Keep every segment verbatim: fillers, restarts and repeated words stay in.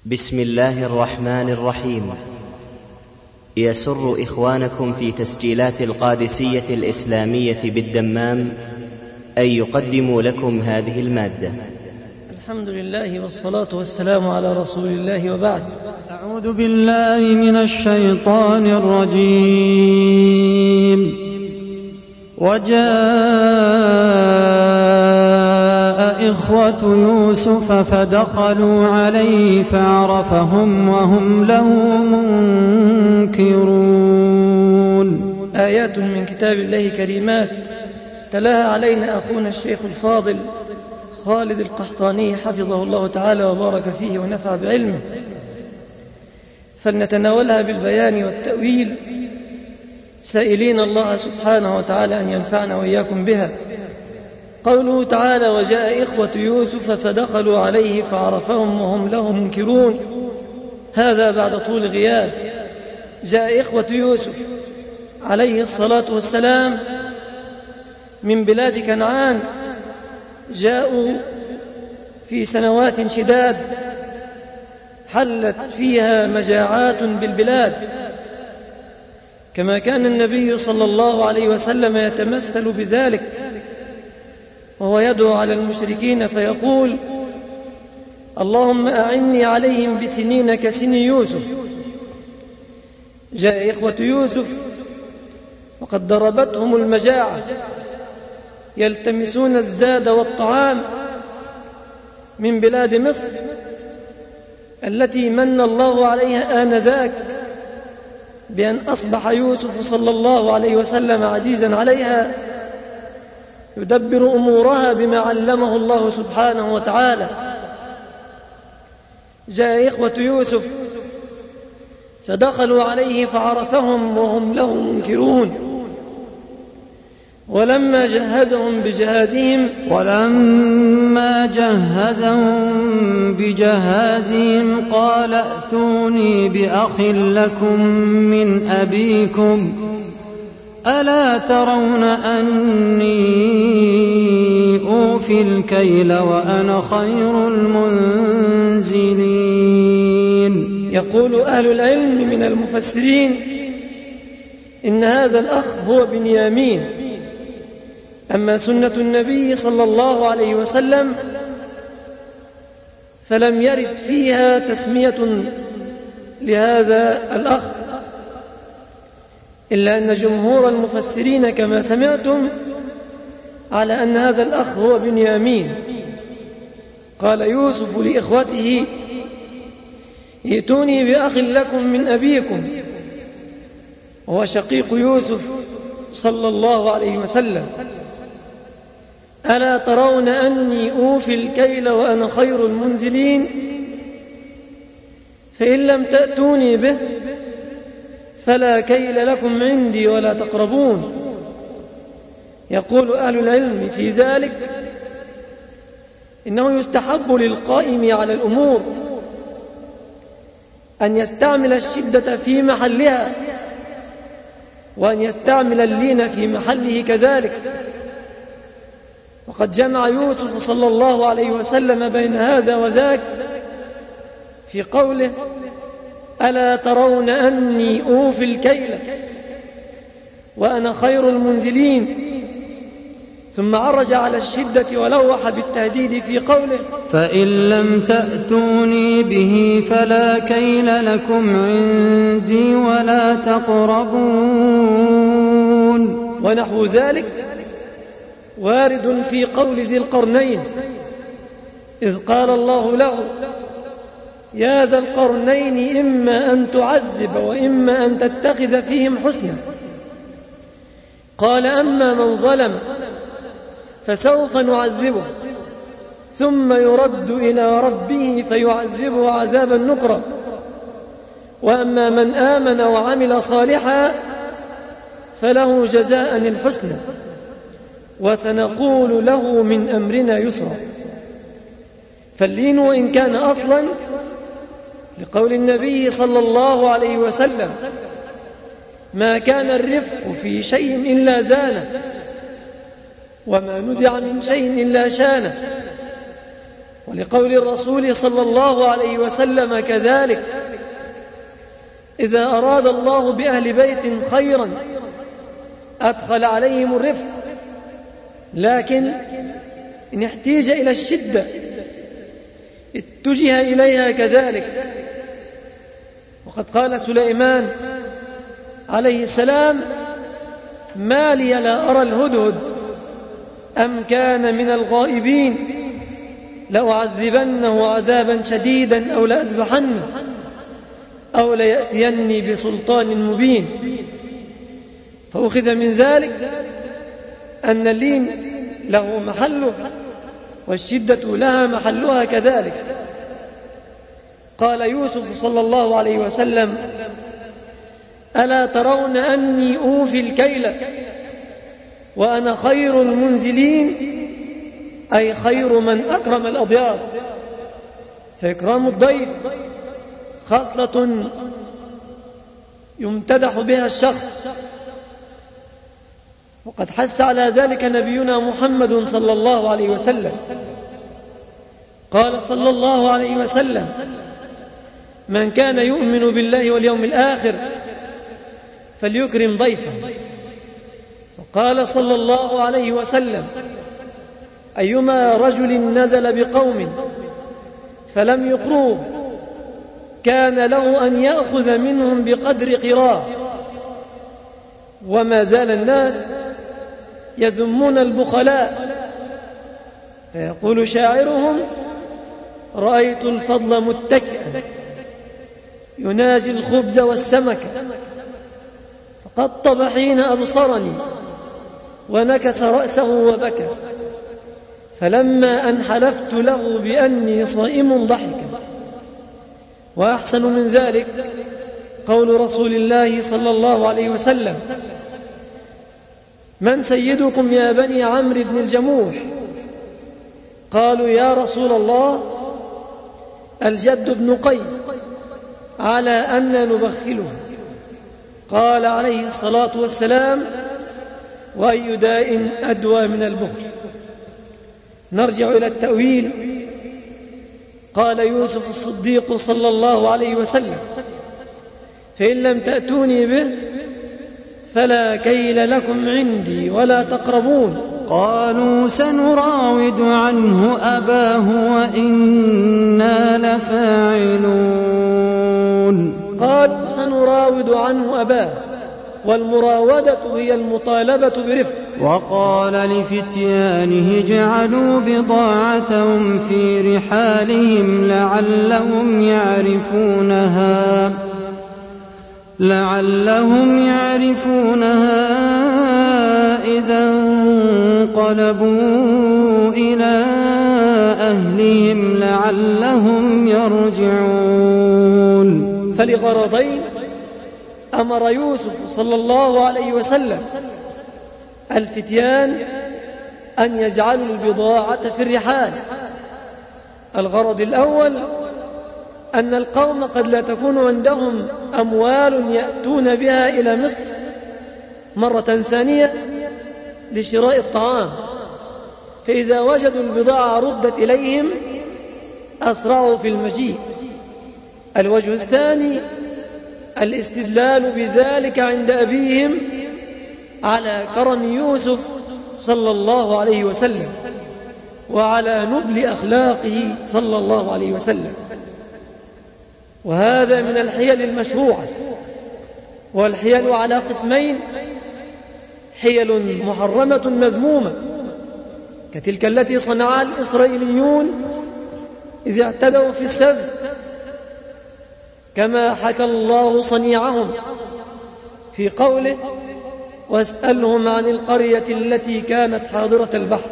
بسم الله الرحمن الرحيم. يسر إخوانكم في تسجيلات القادسية الإسلامية بالدمام أن يقدموا لكم هذه المادة. الحمد لله والصلاة والسلام على رسول الله، وبعد. أعوذ بالله من الشيطان الرجيم. وجاء إخوة يوسف فدخلوا عليه فعرفهم وهم له منكرون. آيات من كتاب الله كريمات تلاها علينا أخونا الشيخ الفاضل خالد القحطاني حفظه الله تعالى وبارك فيه ونفع بعلمه، فلنتناولها بالبيان والتأويل سائلين الله سبحانه وتعالى أن ينفعنا وإياكم بها. قوله تعالى: وجاء إخوة يوسف فدخلوا عليه فعرفهم وهم له منكرون، هذا بعد طول غياب. جاء إخوة يوسف عليه الصلاة والسلام من بلاد كنعان، جاءوا في سنوات شداد حلت فيها مجاعات بالبلاد، كما كان النبي صلى الله عليه وسلم يتمثل بذلك، وهو يدعو على المشركين فيقول: اللهم أعني عليهم بسنين كسن يوسف. جاء إخوة يوسف وقد ضربتهم المجاعة، يلتمسون الزاد والطعام من بلاد مصر التي من الله عليها آنذاك بأن أصبح يوسف صلى الله عليه وسلم عزيزا عليها، يدبر أمورها بما علمه الله سبحانه وتعالى. جاء إخوة يوسف فدخلوا عليه فعرفهم وهم له منكرون. ولما جهزهم بجهازهم ولما جهزهم بجهازهم قال ائتوني بأخ لكم من أبيكم ألا ترون أني أوفي الكيل وأنا خير المنزلين. يقول أهل العلم من المفسرين إن هذا الأخ هو بنيامين، أما سنة النبي صلى الله عليه وسلم فلم يرد فيها تسمية لهذا الأخ، إلا أن جمهور المفسرين كما سمعتم على أن هذا الأخ هو بنيامين. قال يوسف لإخوته: ائتوني بأخ لكم من أبيكم، وهو شقيق يوسف صلى الله عليه وسلم. ألا ترون أني أوفي الكيل وأنا خير المنزلين؟ فإن لم تأتوني به فلا كيل لكم عندي ولا تقربون. يقول أهل العلم في ذلك إنه يستحب للقائم على الأمور أن يستعمل الشدة في محلها، وأن يستعمل اللين في محله كذلك. وقد جمع يوسف صلى الله عليه وسلم بين هذا وذاك في قوله: ألا ترون أني أوفي الكيل وأنا خير المنزلين، ثم عرج على الشدة ولوح بالتهديد في قوله: فإن لم تأتوني به فلا كيل لكم عندي ولا تقربون. ونحو ذلك وارد في قول ذي القرنين إذ قال الله له: يا ذا القرنين إما أن تعذب وإما أن تتخذ فيهم حسنا. قال: أما من ظلم فسوف نعذبه ثم يرد إلى ربه فيعذبه عذابا نكرا، وأما من آمن وعمل صالحا فله جزاء الحسنى وسنقول له من أمرنا يسرا. فاللين وإن كان أصلا لقول النبي صلى الله عليه وسلم: ما كان الرفق في شيء إلا زانه، وما نزع من شيء إلا شانه، ولقول الرسول صلى الله عليه وسلم كذلك: إذا أراد الله بأهل بيت خيرا أدخل عليهم الرفق، لكن إن احتيج إلى الشدة اتجه إليها كذلك. وقد قال سليمان عليه السلام: ما لي لا أرى الهدهد أم كان من الغائبين لأعذبنه عذابا شديدا أو لأذبحنه أو ليأتيني بسلطان مبين. فأخذ من ذلك أن اللين له محله والشدة لها محلها كذلك. قال يوسف صلى الله عليه وسلم: ألا ترون أني أوفي الكيل وأنا خير المنزلين، أي خير من أكرم الأضياف. فإكرام الضيف خصلة يمتدح بها الشخص، وقد حث على ذلك نبينا محمد صلى الله عليه وسلم. قال صلى الله عليه وسلم: من كان يؤمن بالله واليوم الآخر فليكرم ضيفه. وقال صلى الله عليه وسلم: أيما رجل نزل بقوم فلم يقروه كان له أن يأخذ منهم بقدر قراه. وما زال الناس يذمون البخلاء، فيقول شاعرهم: رأيت الفضل متكئا يناجي الخبز والسمك، فقطب حين أبصرني ونكس رأسه وبكى، فلما أن حلفت له بأني صائم ضحك. وأحسن من ذلك قول رسول الله صلى الله عليه وسلم: من سيدكم يا بني عمرو بن الجموح؟ قالوا يا رسول الله الجد بن قيس، على أن نبخله. قال عليه الصلاة والسلام: وأي داء أدوى من البخل. نرجع إلى التأويل. قال يوسف الصديق صلى الله عليه وسلم: فإن لم تأتوني به فلا كيل لكم عندي ولا تقربون. قالوا سنراود عنه أباه وإنا لفاعلون. قالوا سنراود عنه أباه، والمراودة هي المطالبة برفق. وقال لفتيانه اجعلوا بضاعتهم في رحالهم لعلهم يعرفونها لعلهم يعرفونها إذا انقلبوا إلى أهلهم لعلهم يرجعون. فلغرضين أمر يوسف صلى الله عليه وسلم الفتيان أن يجعلوا البضاعة في الرحال. الغرض الأول أن القوم قد لا تكون عندهم أموال يأتون بها إلى مصر مرة ثانية لشراء الطعام، فإذا وجدوا البضاعة ردت إليهم أسرعوا في المجيء. الوجه الثاني الاستدلال بذلك عند أبيهم على كرم يوسف صلى الله عليه وسلم وعلى نبل أخلاقه صلى الله عليه وسلم. وهذا من الحيل المشروعة. والحيل على قسمين: حيل محرمة مذمومة كتلك التي صنعها الإسرائيليون إذ اعتدوا في السبت، كما حكى الله صنيعهم في قوله: واسألهم عن القرية التي كانت حاضرة البحر.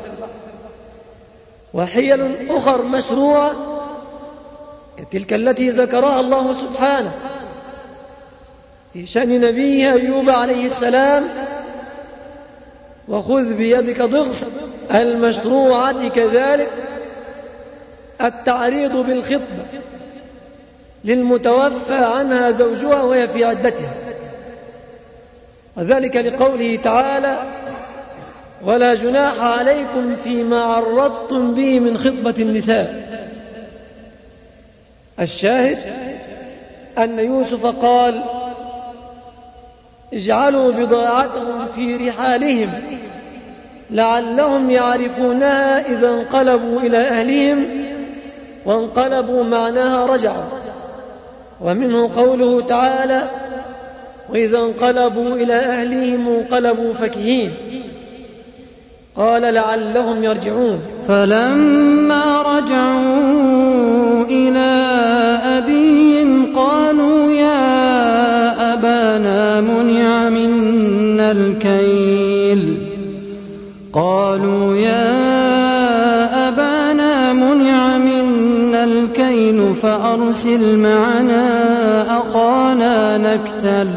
وحيل أخر مشروعة كتلك التي ذكرها الله سبحانه في شأن نبيه أيوب عليه السلام: وخذ بيدك ضغثا. المشروعة كذلك التعريض بالخطبة للمتوفى عنها زوجها وهي في عدتها، وذلك لقوله تعالى: ولا جناح عليكم فيما عرضتم به من خطبة النساء. الشاهد أن يوسف قال اجعلوا بضاعتهم في رحالهم لعلهم يعرفونها إذا انقلبوا إلى أهلهم، وانقلبوا معناها رجعوا. ومنه قوله تعالى وإذا انقلبوا إلى أهلهم انقلبوا فكهين، قال لعلهم يرجعون. فلما رجعوا إلى أبيهم قالوا يا أبانا منع منا الكيل قالوا يا أبانا منع منا الكيل فأرسل معنا أخانا نكتل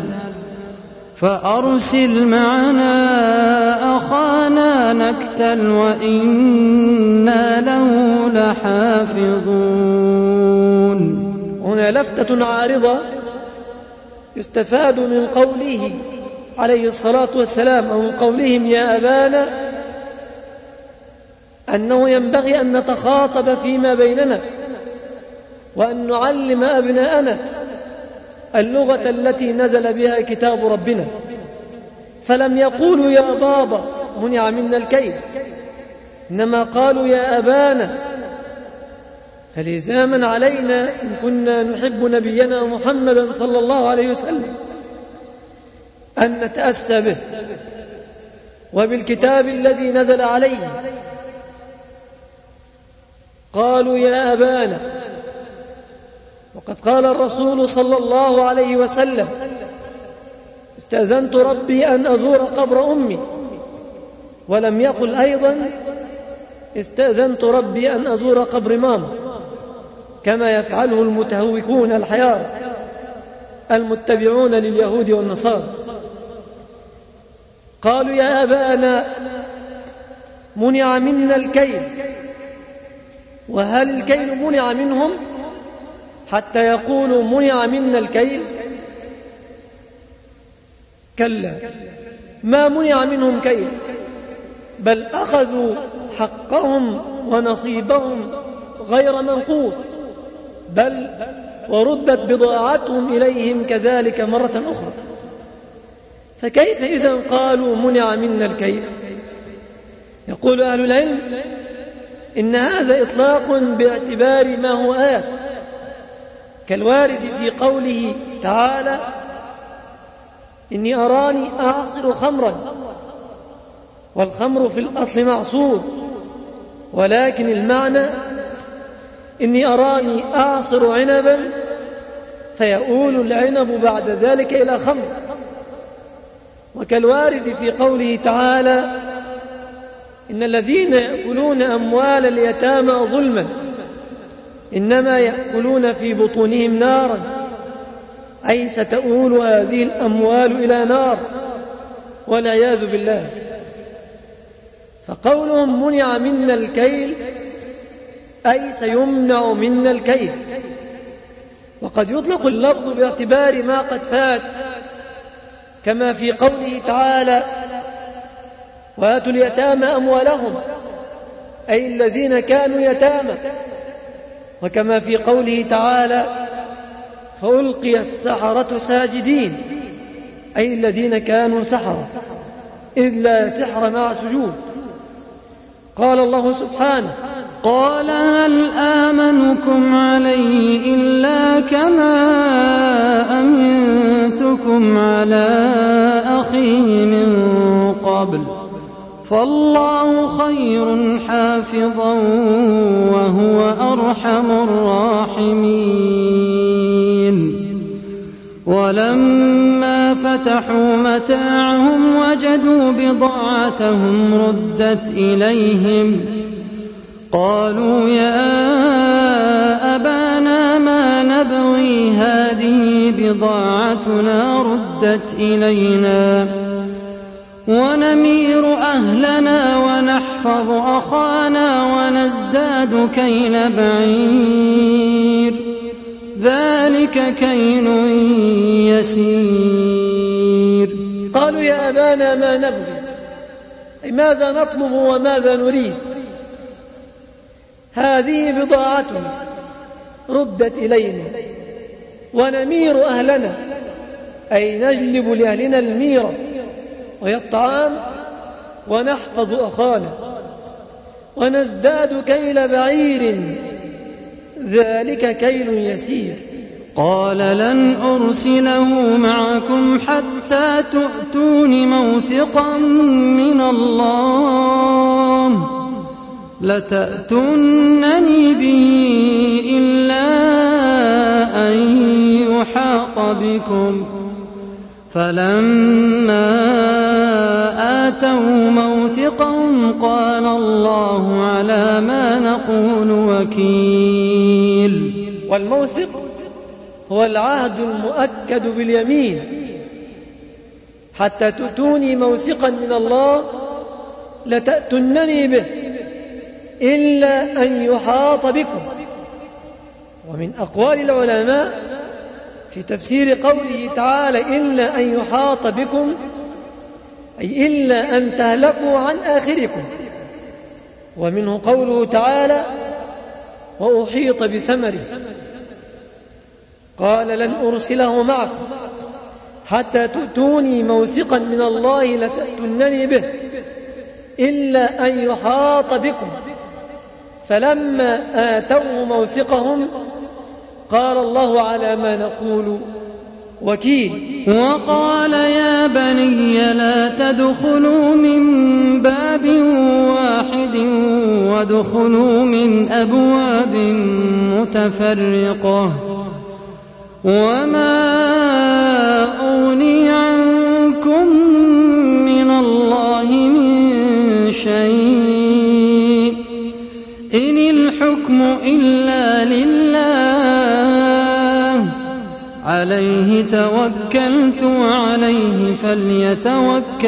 فأرسل معنا أخانا نكتل وإنا له لحافظون. هنا لفتة عارضة يستفاد من قوله عليه الصلاة والسلام أو من قولهم يا أبانا أنه ينبغي أن نتخاطب فيما بيننا وأن نعلم أبناءنا اللغة التي نزل بها كتاب ربنا، فلم يقولوا يا بابا منع منا الكيل، إنما قالوا يا أبانا. فلزاما علينا إن كنا نحب نبينا محمدا صلى الله عليه وسلم أن نتأسى به وبالكتاب الذي نزل عليه. قالوا يا أبانا، وقد قال الرسول صلى الله عليه وسلم استأذنت ربي أن أزور قبر أمي، ولم يقل أيضا استأذنت ربي أن أزور قبر ماما كما يفعله المتهوكون الحيار المتبعون لليهود والنصارى. قالوا يا أبانا منع منا الكيل، وهل الكيل منع منهم حتى يقولوا منع منا الكيل؟ كلا، ما منع منهم كيل، بل أخذوا حقهم ونصيبهم غير منقوص، بل وردت بضاعتهم إليهم كذلك مرة أخرى. فكيف إذا قالوا منع منا الكيل؟ يقول أهل العلم إن هذا إطلاق باعتبار ما هو آت، كالوارد في قوله تعالى إني أراني أعصر خمرا، والخمر في الأصل معصور، ولكن المعنى إني أراني أعصر عنبا فيؤول العنب بعد ذلك إلى خمر. وكالوارد في قوله تعالى إن الذين يأكلون أموال اليتامى ظلما إنما يأكلون في بطونهم نارا، أي ستؤول هذه الأموال إلى نار والعياذ بالله. فقولهم منع منا الكيل أي سيمنع منا الكيل. وقد يطلق اللفظ باعتبار ما قد فات، كما في قوله تعالى وآتوا اليتامى أموالهم، أي الذين كانوا يتامى، وكما في قوله تعالى فألقي السحرة ساجدين، أي الذين كانوا سحرة، إذ لا سحر مع سجود. قال الله سبحانه قال هل آمنكم عليه إلا كما أمنتكم على أخيه من قبل فالله خير حافظا وهو أرحم الراحمين. ولما فتحوا متاعهم وجدوا بضاعتهم ردت إليهم قالوا يا أبانا ما نبغي هذه بضاعتنا ردت إلينا ونمير أهلنا ونحفظ أخانا ونزداد كيل بعير ذلك كيل يسير. قالوا يا أبانا ما نبغي، أي ماذا نطلب وماذا نريد؟ هذه بضاعتنا ردت إلينا ونمير أهلنا، أي نجلب لأهلنا الميرة وهي الطعام، ونحفظ أخانا، ونزداد كيل بعير، ذلك كيل يسير. قال لن أرسله معكم حتى تؤتون موثقا من الله لتأتونني به إلا أن يحاط بكم. فلما آتوا موثقهم قال الله على ما نقول وكيل. والموثق هو العهد المؤكد باليمين. حتى تؤتوني موثقا من الله لتأتونني به إلا أن يحاط بكم. ومن أقوال العلماء في تفسير قوله تعالى إلا أن يحاط بكم، أي إلا أن تهلكوا عن آخركم. ومنه قوله تعالى وأحيط بثمره، قال لن أرسله معكم حتى تؤتوني موثقا من الله لتأتونني به إلا أن يحاط بكم. فلما آتوه موثقهم قال الله على ما نقول وكيل. وقال يا بني لا تدخلوا من باب واحد وادخلوا من أبواب متفرقة وما أغني عنكم من الله من شيء إن الحكم إلا لله عليه توكلت وعليه فليتوكل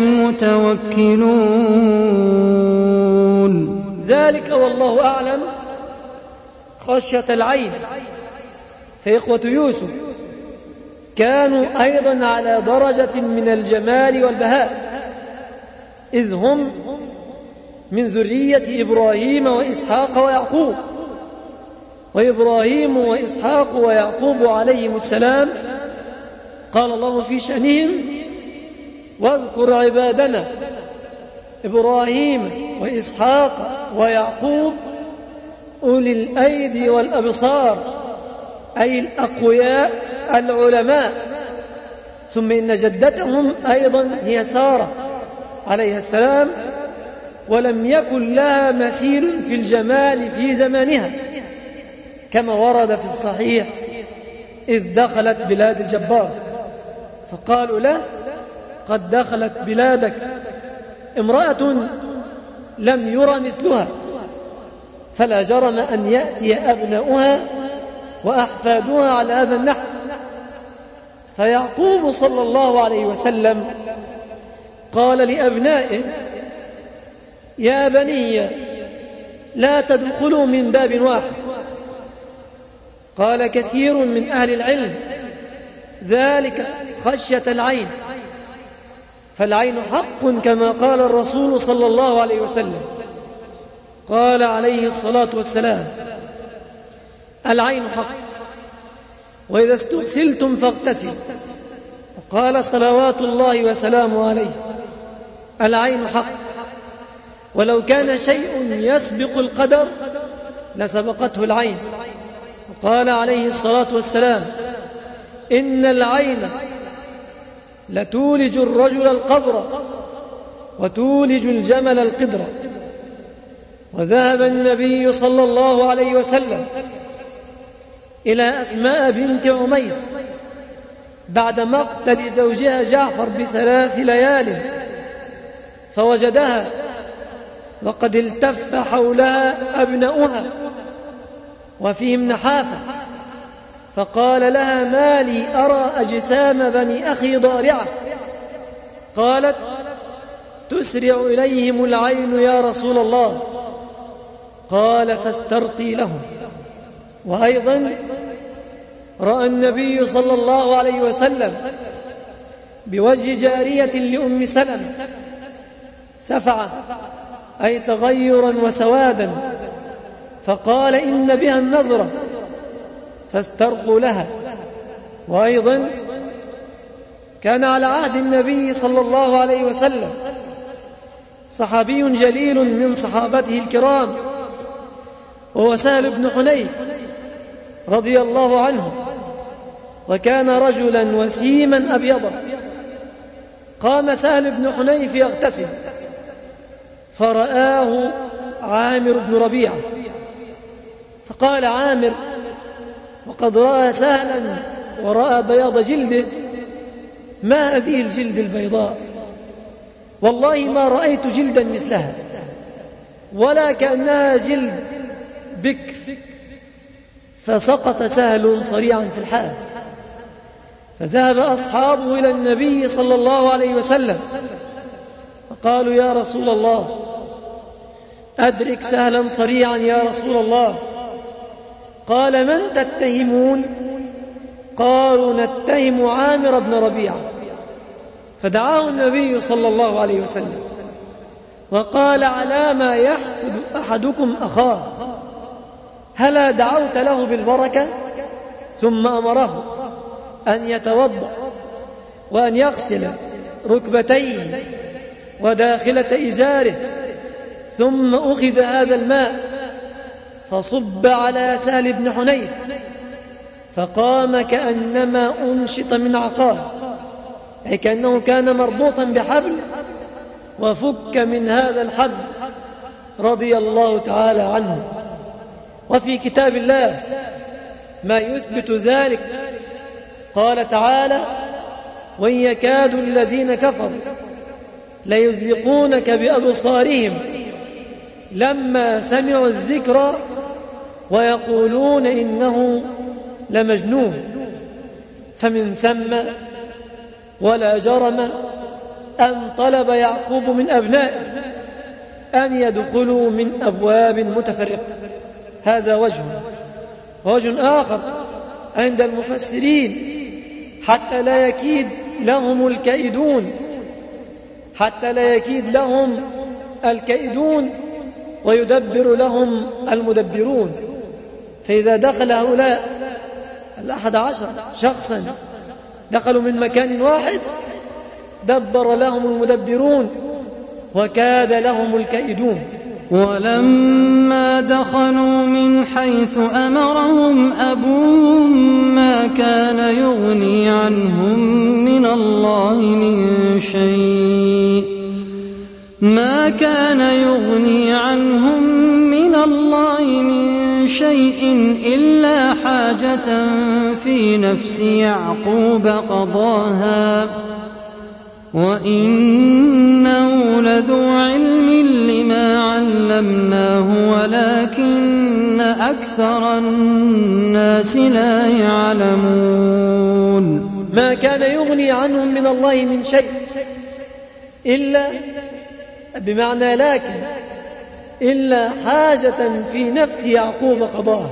المتوكلون. ذلك والله أعلم خشية العين. فإخوة يوسف كانوا أيضا على درجة من الجمال والبهاء، إذ هم من ذرية إبراهيم وإسحاق ويعقوب. وإبراهيم وإسحاق ويعقوب عليهم السلام قال الله في شأنهم واذكر عبادنا إبراهيم وإسحاق ويعقوب أولي الأيدي والأبصار، أي الأقوياء العلماء. ثم إن جدتهم أيضا هي سارة عليها السلام، ولم يكن لها مثيل في الجمال في زمانها، كما ورد في الصحيح إذ دخلت بلاد الجبار فقالوا له قد دخلت بلادك امرأة لم ير مثلها، فلا جرم أن يأتي أبناؤها وأحفادها على هذا النحو. فيعقوب صلى الله عليه وسلم قال لأبنائه يا بني لا تدخلوا من باب واحد. قال كثير من أهل العلم ذلك خشية العين، فالعين حق كما قال الرسول صلى الله عليه وسلم. قال عليه الصلاة والسلام العين حق، وإذا استغسلتم فاغتسلوا. وقال صلوات الله وسلامه عليه العين حق، ولو كان شيء يسبق القدر لسبقته العين. وقال عليه الصلاة والسلام إن العين لتولج الرجل القبر وتولج الجمل القدر. وذهب النبي صلى الله عليه وسلم إلى أسماء بنت عميس بعد مقتل زوجها جعفر بثلاث ليال، فوجدها وقد التف حولها أبناؤها وفيهم نحافة، فقال لها ما لي أرى أجسام بني أخي ضارعة. قالت تسرع إليهم العين يا رسول الله. قال فاسترقي لهم. وأيضا رأى النبي صلى الله عليه وسلم بوجه جارية لأم سلمة سفعة، أي تغيرا وسوادا، فقال إن بها النظرة فاسترقوا لها. وأيضا كان على عهد النبي صلى الله عليه وسلم صحابي جليل من صحابته الكرام، وهو سهل بن حنيف رضي الله عنه، وكان رجلا وسيما أبيضا. قام سهل بن حنيف يغتسل فرآه عامر بن ربيعة، فقال عامر وقد رأى سهلا ورأى بياض جلده: ما هذه الجلد البيضاء؟ والله ما رأيت جلدا مثلها ولا كأنها جلد بكر. فسقط سهل صريعا في الحال، فذهب أصحابه إلى النبي صلى الله عليه وسلم فقالوا: يا رسول الله، أدرك سهلا صريعا يا رسول الله. قال: من تتهمون؟ قالوا: نتهم عامر بن ربيعة. فدعاه النبي صلى الله عليه وسلم وقال: على ما يحسد أحدكم أخاه، هلا دعوت له بالبركة؟ ثم أمره أن يتوضأ وأن يغسل ركبتيه وداخلة إزاره، ثم أخذ هذا الماء فصب على سهل بن حنيف فقام كأنما أنشط من عقال، أي كأنه كان مربوطا بحبل وفك من هذا الحبل رضي الله تعالى عنه. وفي كتاب الله ما يثبت ذلك، قال تعالى: وإن يكاد الذين كفروا ليزلقونك بأبصارهم لما سمعوا الذكر ويقولون إنه لمجنون. فمن ثم ولا جرم أن طلب يعقوب من أبنائه أن يدخلوا من أبواب متفرقة. هذا وجه. وجه آخر عند المفسرين: حتى لا يكيد لهم الكائدون، حتى لا يكيد لهم الكائدون ويدبر لهم المدبرون. فإذا دخل هؤلاء الأحد عشر شخصا دخلوا من مكان واحد دبر لهم المدبرون وكاد لهم الكائدون. ولما دخلوا من حيث أمرهم أبوهم ما كان يغني عنهم من الله من شيء ما كان يغني عنهم من الله من شيء إلا حاجة في نفس يعقوب قضاها وإنه لذو علم لما علمناه ولكن أكثر الناس لا يعلمون. ما كان يغني عنهم من الله من شيء إلا بمعنى لكن إلا حاجة في نفس يعقوب قضاها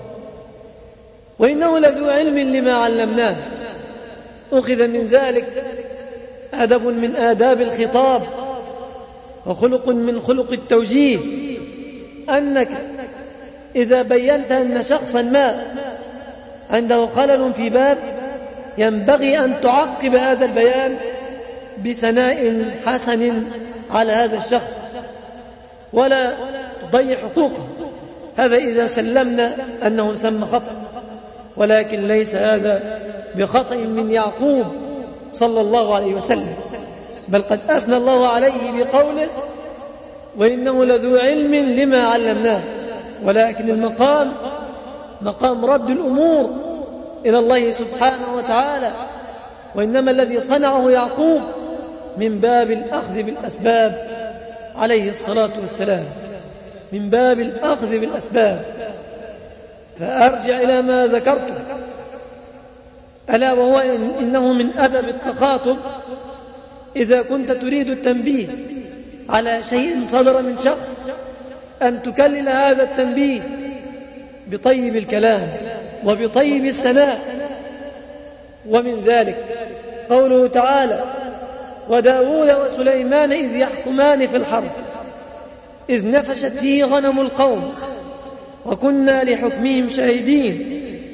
وإنه لذو علم لما علمناه. أخذ من ذلك أدب من آداب الخطاب وخلق من خلق التوجيه، أنك إذا بينت أن شخصا ما عنده خلل في باب ينبغي أن تعقب هذا البيان بثناء حسن على هذا الشخص ولا تضيع حقوقه. هذا إذا سلمنا أنه سمى خطأ، ولكن ليس هذا بخطأ من يعقوب صلى الله عليه وسلم، بل قد أثنى الله عليه بقوله وإنه لذو علم لما علمناه. ولكن المقام مقام رد الأمور إلى الله سبحانه وتعالى، وإنما الذي صنعه يعقوب من باب الأخذ بالأسباب عليه الصلاة والسلام، من باب الأخذ بالأسباب. فأرجع إلى ما ذكرته، ألا وهو إن إنه من أدب التخاطب إذا كنت تريد التنبيه على شيء صدر من شخص أن تكلل هذا التنبيه بطيب الكلام وبطيب الثناء. ومن ذلك قوله تعالى وداود وسليمان إذ يحكمان في الحرث إذ نفشت فيه غنم القوم وكنا لحكمهم شاهدين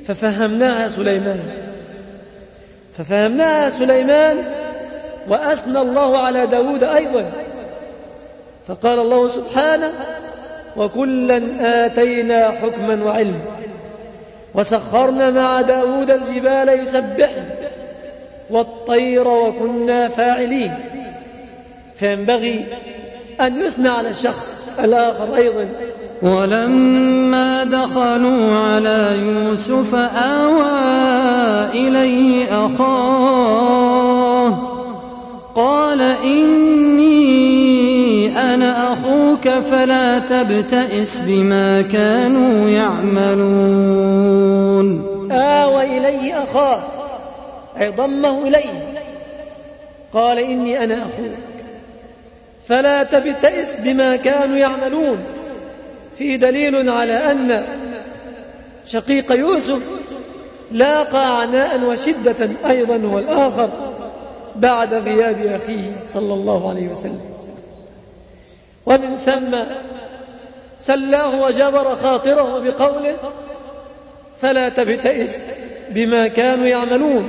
ففهمناها سليمان ففهمناها سليمان وأثنى الله على داود أيضا، فقال الله سبحانه: وكلا آتينا حكما وعلما وسخرنا مع داود الجبال يسبحن والطير وكنا فاعلين. فينبغي أن يثنى على الشخص الآخر أيضا. ولما دخلوا على يوسف آوى إليه أخاه قال إني أنا أخوك فلا تبتئس بما كانوا يعملون. آوى إليه أخاه أي ضمه إليه، قال إني أنا أخوك فلا تبتئس بما كانوا يعملون. فيه دليل على أن شقيق يوسف لاقى عناء وشدة أيضا هو الآخر بعد غياب أخيه صلى الله عليه وسلم، ومن ثم سلاه وجبر خاطره بقوله: فلا تبتئس بما كانوا يعملون.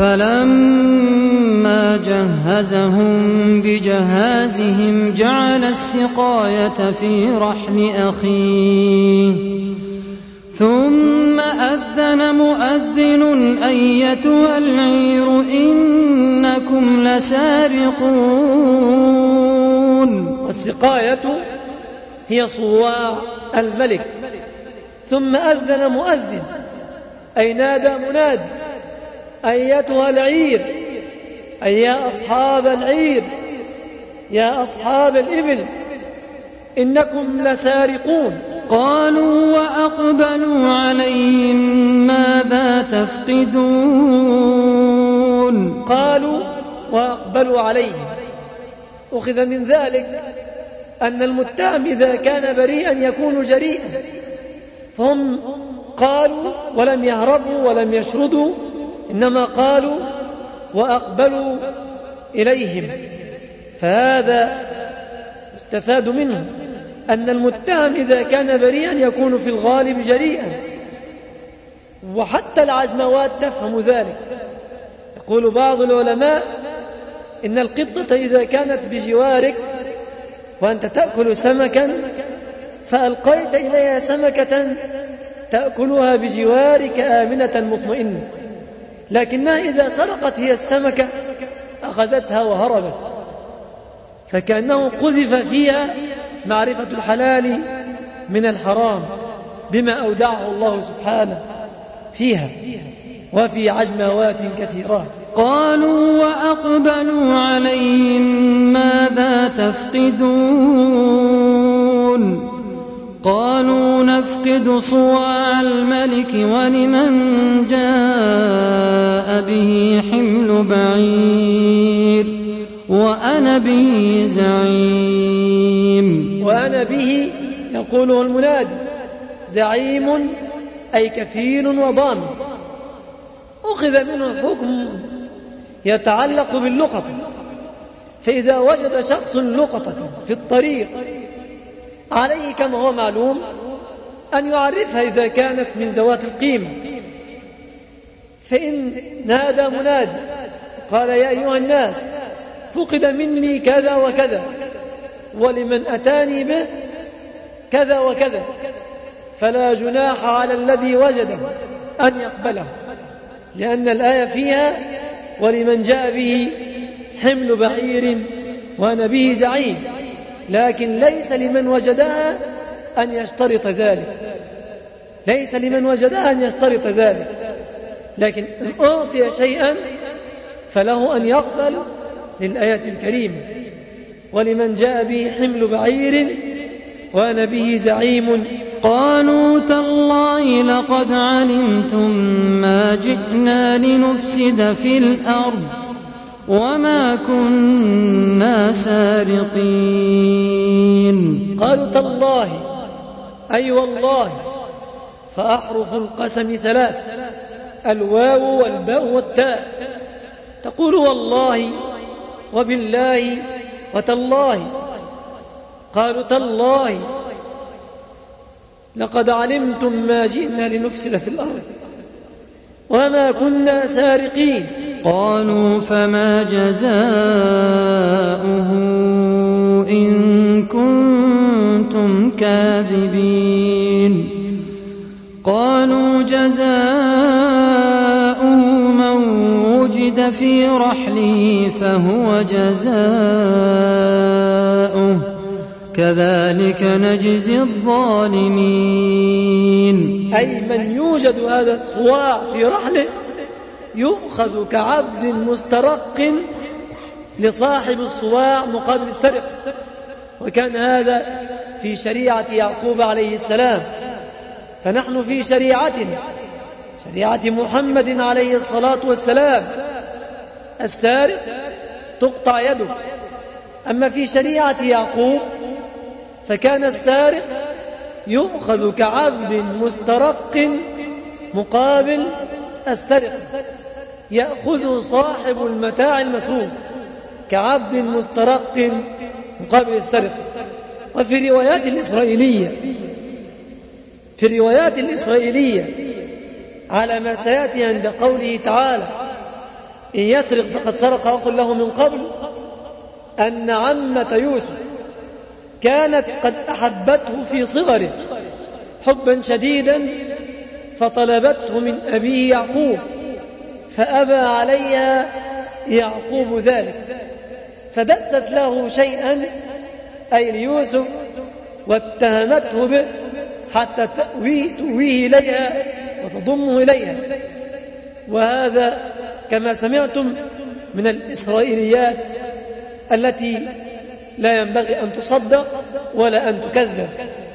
فلما جهزهم بجهازهم جعل السقاية في رحل أخيه ثم أذن مؤذن أيتها العير إنكم لسارقون. والسقاية هي صواع الملك. ثم أذن مؤذن أي نادى منادي: أيتها العير، أي يا أصحاب العير، يا أصحاب الإبل، إنكم لسارقون. قالوا وأقبلوا عليهم ماذا تفقدون. قالوا وأقبلوا عليهم، أخذ من ذلك أن المتهم إذا كان بريئا يكون جريئا، فهم قالوا ولم يهربوا ولم يشردوا، إنما قالوا وأقبلوا إليهم. فهذا استفاد منه أن المتهم إذا كان بريئا يكون في الغالب جريئا، وحتى العجموات تفهم ذلك. يقول بعض العلماء إن القطة إذا كانت بجوارك وأنت تأكل سمكا فألقيت إليها سمكة تأكلها بجوارك آمنة مطمئنة، لكنها إذا سرقت هي السمكة أخذتها وهربت، فكأنه قذف فيها معرفة الحلال من الحرام بما أودعه الله سبحانه فيها وفي عجموات كثيرات. قالوا وأقبلوا عليهم ماذا تفقدون. قالوا نفقد صواع الملك ولمن جاء به حمل بعير وأنا به زعيم. وأنا به يقوله المنادي زعيم أي كفيل وضامن. أخذ منه حكم يتعلق باللقطة، فإذا وجد شخص لقطة في الطريق عليه كما هو معلوم أن يعرفها إذا كانت من ذوات القيمة، فإن نادى منادي قال يا أيها الناس فقد مني كذا وكذا ولمن أتاني به كذا وكذا، فلا جناح على الذي وجده أن يقبله، لأن الآية فيها ولمن جاء به حمل بعير وأنا به زعيم، لكن ليس لمن وجدها أن يشترط ذلك، ليس لمن وجدها أن يشترط ذلك، لكن إن أعطي شيئا فله أن يقبل للآية الكريمة ولمن جاء به حمل بعير وأنا به زعيم. قالوا تالله لقد علمتم ما جئنا لنفسد في الأرض وما كنا سارقين. قالوا تالله أي والله، فأحرف القسم ثلاث، الواو والباء والتاء، تقول والله وبالله وتالله. قالوا تالله لقد علمتم ما جئنا لنفسد في الأرض وما كنا سارقين. قالوا فما جزاؤه إن كنتم كاذبين. قالوا جزاؤه من وجد في رحله فهو جزاؤه كذلك نجزي الظالمين. أي من يوجد هذا الصواع في رحله يؤخذ كعبد مسترق لصاحب الصواع مقابل السرقة. وكان هذا في شريعة يعقوب عليه السلام، فنحن في شريعتنا شريعة محمد عليه الصلاة والسلام السارق تقطع يده. أما في شريعة يعقوب فكان السارق يؤخذ كعبد مسترق مقابل السرقة، يأخذ صاحب المتاع المسروق كعبد مسترق مقابل السرقة. وفي روايات الإسرائيلية في الروايات الإسرائيلية على ما سيأتي عند قوله تعالى إن يسرق فقد سرق أخ له من قبل، أن عمة يوسف كانت قد أحبته في صغره حبا شديدا، فطلبته من أبيه يعقوب فأبى عليها يعقوب ذلك، فدست له شيئا أي ليوسف واتهمته به حتى تؤويه إليها وتضمه إليها. وهذا كما سمعتم من الإسرائيليات التي لا ينبغي أن تصدق ولا أن تكذب،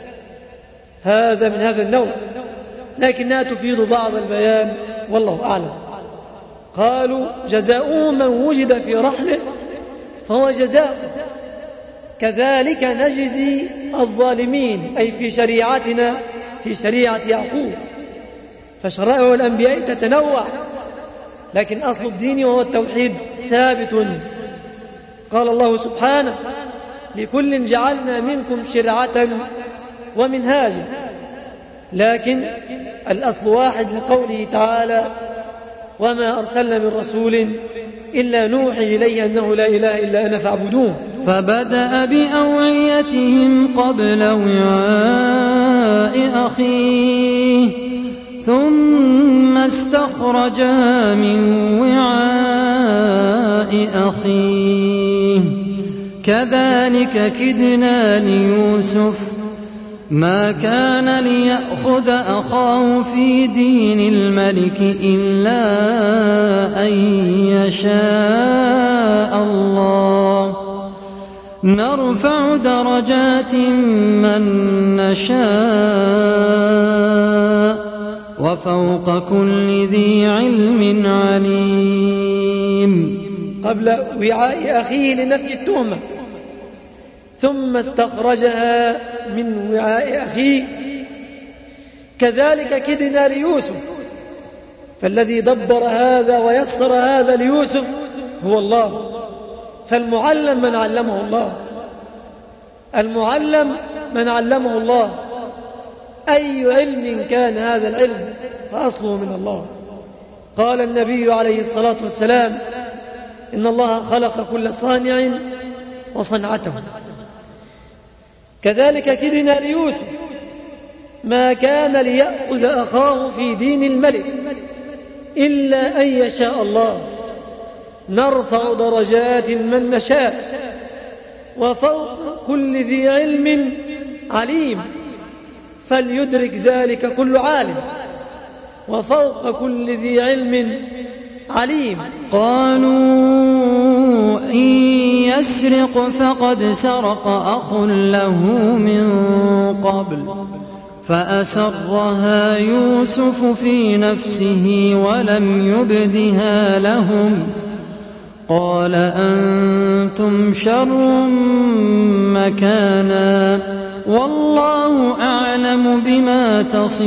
هذا من هذا النوع، لكنها تفيد بعض البيان والله أعلم. قالوا جزاؤه من وجد في رحله فهو جزاء كذلك نجزي الظالمين، أي في شريعتنا في شريعة يعقوب. فشرائع الأنبياء تتنوع، لكن أصل الدين وهو التوحيد ثابت. قال الله سبحانه لكل جعلنا منكم شرعة ومنهاجا، لكن الأصل واحد لقوله تعالى وما أرسلنا من رسول إلا نوحي إليه أنه لا إله إلا أنا فاعبدون. فبدأ بأوعيتهم قبل وعاء أخيه ثم استخرجها من وعاء أخيه كذلك كدنا ليوسف ما كان ليأخذ أخاه في دين الملك إلا أن يشاء الله نرفع درجات من نشاء وفوق كل ذي علم عليم. قبل وعاء أخيه لنفي التهمة، ثم استخرجها من وعاء أخيه كذلك كدنا ليوسف. فالذي دبر هذا ويسر هذا ليوسف هو الله، فالمعلم من علمه الله، المعلم من علمه الله. أي علم كان هذا العلم فأصله من الله. قال النبي عليه الصلاة والسلام إن الله خلق كل صانع وصنعته. كذلك كدنا ليوسف ما كان ليأخذ أخاه في دين الملك إلا أن يشاء الله نرفع درجات من نشاء وفوق كل ذي علم عليم. فليدرك ذلك كل عالم، وفوق كل ذي علم عليم. قالوا إن يسرق فقد سرق أخ له من قبل فأسرها يوسف في نفسه ولم يبدها لهم قال أنتم شر مكانا والله أعلم بما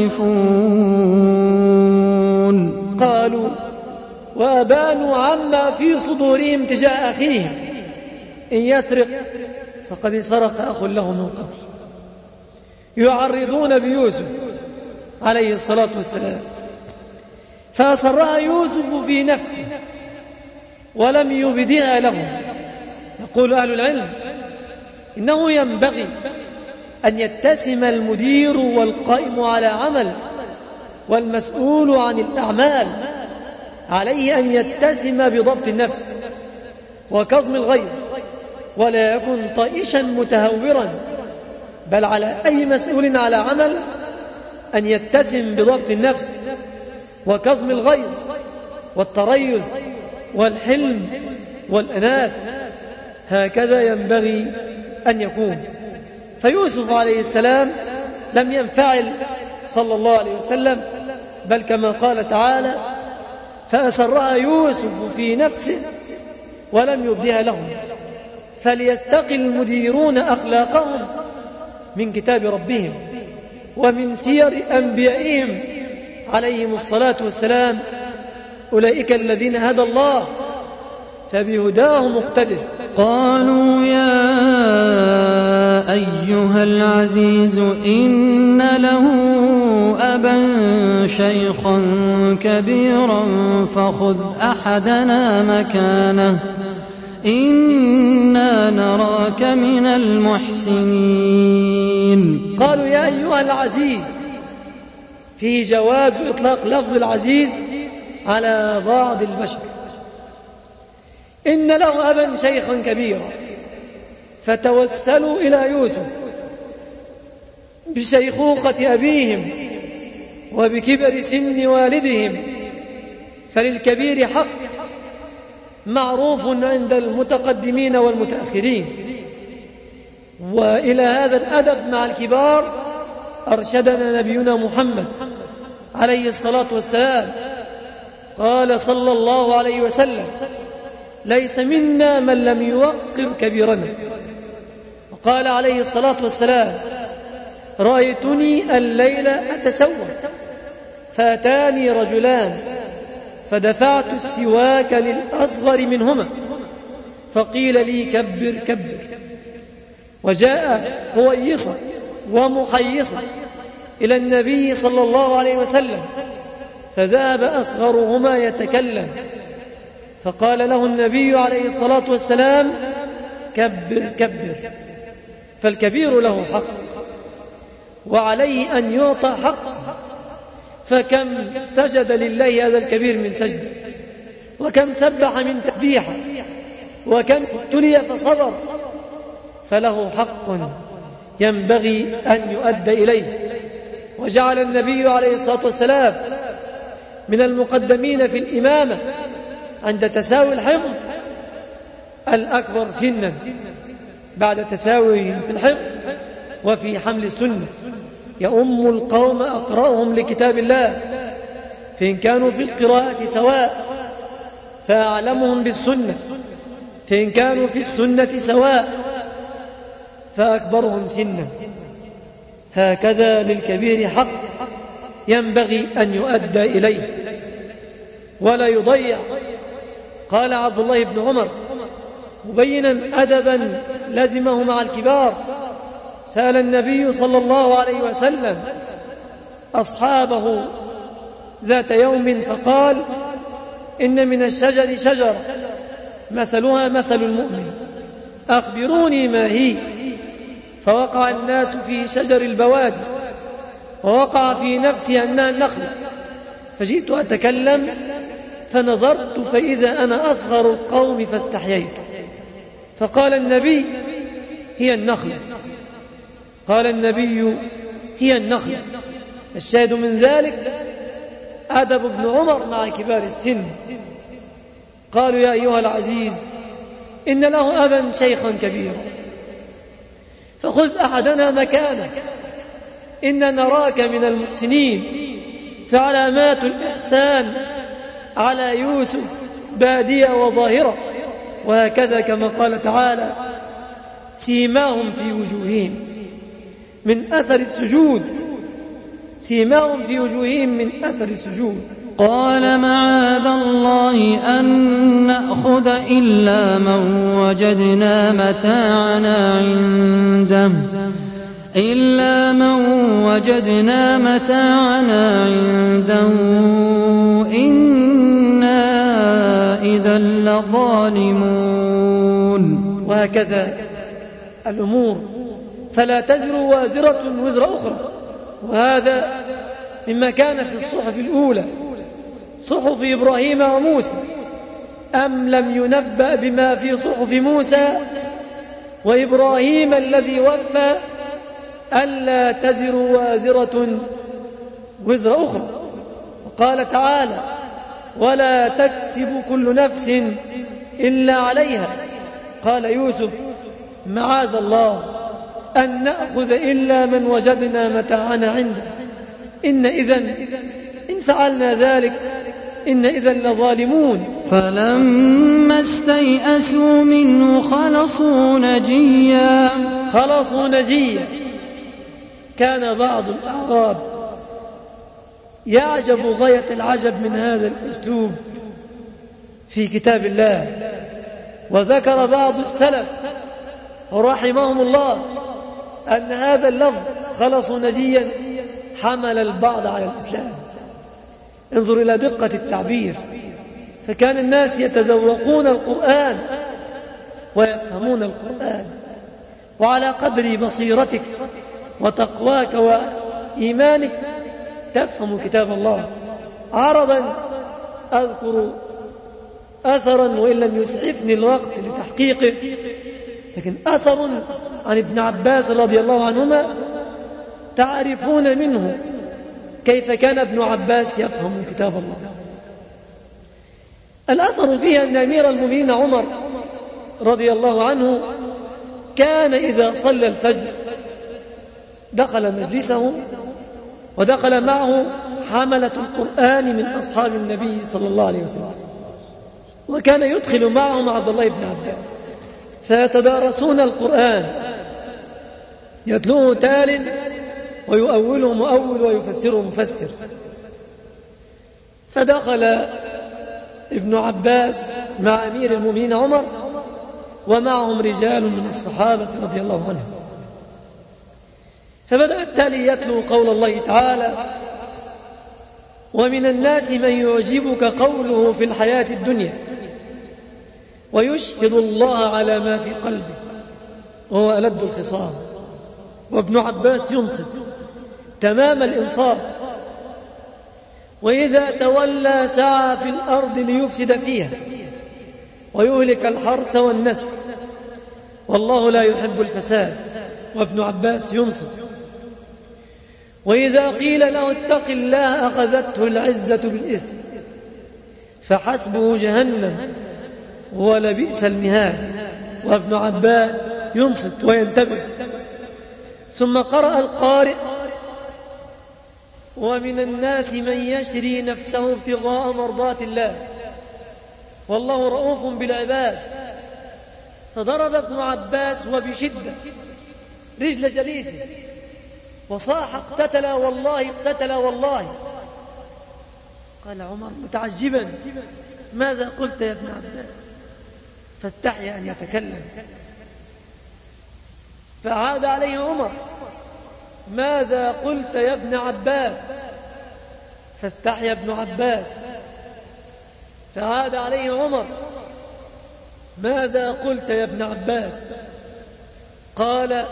تصفون. قالوا وأبانوا عما في صدورهم تجاه أخيهم إن يسرق فقد سرق أخ له من قبل، يعرضون بيوسف عليه الصلاة والسلام فأسرها يوسف في نفسه ولم يبدها لهم. يقول أهل العلم إنه ينبغي أن يتسم المدير والقائم على عمل والمسؤول عن الأعمال، عليه أن يتسم بضبط النفس وكظم الغيظ، ولا يكن طائشا متهورا، بل على أي مسؤول على عمل أن يتسم بضبط النفس وكظم الغيظ والتريث والحلم والأنات. هكذا ينبغي أن يكون. فيوسف عليه السلام لم ينفعل صلى الله عليه وسلم، بل كما قال تعالى: فأسرها يوسف في نفسه ولم يبدها لهم. فليستقي المديرون أخلاقهم من كتاب ربهم ومن سير أنبيائهم عليهم الصلاة والسلام. أولئك الذين هدى الله فبهداه مقتده. قالوا يا أيها العزيز إن له أبا شيخا كبيرا فخذ أحدنا مكانه إنا نراك من المحسنين. قالوا يا أيها العزيز، فيه جواز إطلاق لفظ العزيز على بعض البشر. إن له أبا شيخا كبيرا، فتوسلوا إلى يوسف بشيخوخة أبيهم وبكبر سن والدهم، فللكبير حق معروف عند المتقدمين والمتأخرين. وإلى هذا الأدب مع الكبار أرشدنا نبينا محمد عليه الصلاة والسلام. قال صلى الله عليه وسلم: ليس منا من لم يوقر كبيرنا. وقال عليه الصلاة والسلام: رأيتني الليلة أتسوى فأتاني رجلان فدفعت السواك للأصغر منهما فقيل لي كبر كبر، وجاء هويصة ومحيصة إلى النبي صلى الله عليه وسلم، فذهب أصغرهما يتكلم فقال له النبي عليه الصلاة والسلام: كبر كبر. فالكبير له حق وعليه أن يعطى حق. فكم سجد لله هذا الكبير من سجد، وكم سبح من تسبيحة، وكم ابتلي فصبر، فله حق ينبغي أن يؤدى إليه. وجعل النبي عليه الصلاة والسلام من المقدمين في الإمامة عند تساوي الحفظ الأكبر سنا بعد تساويهم في الحفظ وفي حمل السنة. يؤم القوم أقرأهم لكتاب الله، فإن كانوا في القراءة سواء فأعلمهم بالسنة، فإن كانوا في السنة سواء فأكبرهم سنا. هكذا للكبير حق ينبغي أن يؤدى إليه ولا يضيع. قال عبد الله بن عمر مبينا أدبا لزمه مع الكبار: سأل النبي صلى الله عليه وسلم أصحابه ذات يوم فقال: إن من الشجر شجر مثلها مثل المؤمن، أخبروني ما هي؟ فوقع الناس في شجر البوادي، ووقع في نفسي أنها النخلة، فجئت أتكلم فنظرت فإذا أنا أصغر القوم فاستحييت، فقال النبي: هي النخلة. قال النبي: هي النخلة. الشاهد من ذلك أدب ابن عمر مع كبار السن. قالوا يا أيها العزيز إن له أبا شيخا كبيرا فخذ أحدنا مكانه إننا نراك من المحسنين. فعلامات الإحسان على يوسف بادية وظاهرة، وهكذا كما قال تعالى: سيماهم في وجوههم من أثر السجود، سيماهم في وجوههم من أثر السجود. قال معاذ الله أن نأخذ إلا من وجدنا متاعنا عنده إلا من وجدنا متاعنا عنده إنا إذا لظالمون. وهكذا الأمور، فلا تزر وازرة وزر أخرى. وهذا مما كان في الصحف الأولى، صحف إبراهيم وموسى. أم لم ينبأ بما في صحف موسى وإبراهيم الذي وفى ألا تزر وازرة وزر أخرى. وقال تعالى: ولا تكسب كل نفس إلا عليها. قال يوسف: معاذ الله أن نأخذ إلا من وجدنا متاعنا عنده إن إذن إن فعلنا ذلك إن إذن لظالمون. فلما استيئسوا منه خلصوا نجيا خلصوا نجيا كان بعض الأعراب يعجب غاية العجب من هذا الأسلوب في كتاب الله. وذكر بعض السلف رحمهم الله أن هذا اللفظ خلصوا نجيا حمل البعض على الإسلام. انظر إلى دقة التعبير، فكان الناس يتذوقون القرآن ويفهمون القرآن، وعلى قدر بصيرتك وتقواك وإيمانك تفهم كتاب الله. عرضا أذكر أثرا وإن لم يسعفني الوقت لتحقيقه، لكن أثر عن ابن عباس رضي الله عنهما تعرفون منه كيف كان ابن عباس يفهم كتاب الله. الأثر فيه أن أمير المؤمنين عمر رضي الله عنه كان إذا صلى الفجر دخل مجلسه ودخل معه حملة القرآن من أصحاب النبي صلى الله عليه وسلم، وكان يدخل معهم عبد الله بن عباس فيتدارسون القرآن، يتلوه تال ويؤوله مؤول ويفسره مفسر. فدخل ابن عباس مع أمير المؤمنين عمر ومعهم رجال من الصحابة رضي الله عنهم، فبدأ التالي يتلو قول الله تعالى: ومن الناس من يعجبك قوله في الحياة الدنيا ويشهد الله على ما في قلبه وهو ألد الخصام. وابن عباس ينصت تمام الإنصات: وإذا تولى سعى في الأرض ليفسد فيها ويهلك الحرث والنسل والله لا يحب الفساد. وابن عباس ينصت: وإذا قيل له اتق الله أخذته العزة بالإثم فحسبه جهنم ولبئس المهاد. وابن عباس ينصت وينتبه. ثم قرأ القارئ: ومن الناس من يشري نفسه ابتغاء مرضات الله والله رؤوف بالعباد. فضرب ابن عباس وبشدة رجل جليسه وصاح: اقتتل والله اقتتل والله. قال عمر متعجبا: ماذا قلت يا ابن عباس؟ فاستحي أن يتكلم، فعاد عليه عمر: ماذا قلت يا ابن عباس؟ فاستحي ابن عباس، فعاد عليه عمر: ماذا قلت يا ابن عباس؟ قال: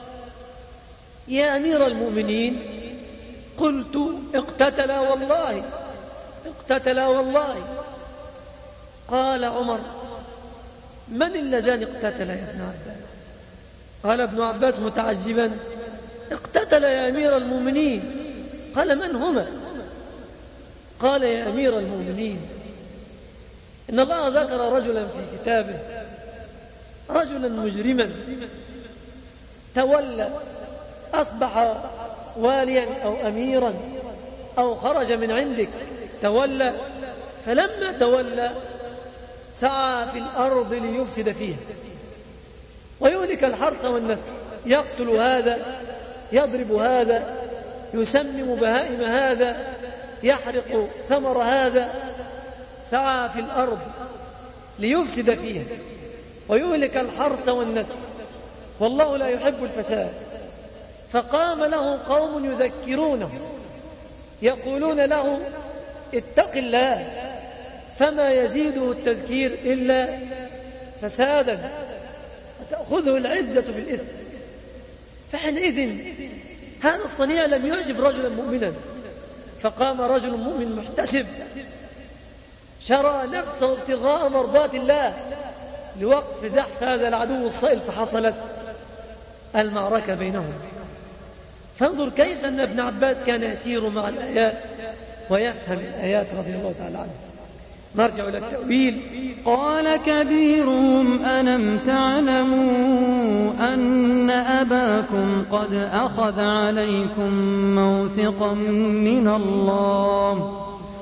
يا أمير المؤمنين قلت اقتتل والله اقتتل والله. قال عمر: من اللذان اقتتل يا ابن عباس؟ قال ابن عباس متعجبا: اقتتل يا أمير المؤمنين. قال: من هما؟ قال: يا أمير المؤمنين إن الله ذكر رجلا في كتابه، رجلا مجرما تولى، أصبح واليا أو أميرا أو خرج من عندك تولى، فلما تولى سعى في الأرض ليفسد فيها ويهلك الحرث والنسل، يقتل هذا يضرب هذا يسمم بهائم هذا يحرق ثمر هذا. سعى في الأرض ليفسد فيها ويهلك الحرث والنسل والله لا يحب الفساد. فقام له قوم يذكرونه يقولون له اتق الله، فما يزيده التذكير إلا فسادا وتأخذه العزة بالإثم. فحينئذ هذا الصنيع لم يعجب رجلا مؤمنا، فقام رجل مؤمن محتسب شرى نفسه ابتغاء مرضات الله لوقف زحف هذا العدو الصائل، فحصلت المعركة بينهم. فانظر كيف أن ابن عباس كان يسير مع الآيات ويفهم الآيات رضي الله تعالى عنه. نرجع إلى التأويل. قال كبيرهم ألم تعلموا أن أباكم قد أخذ عليكم موثقا من الله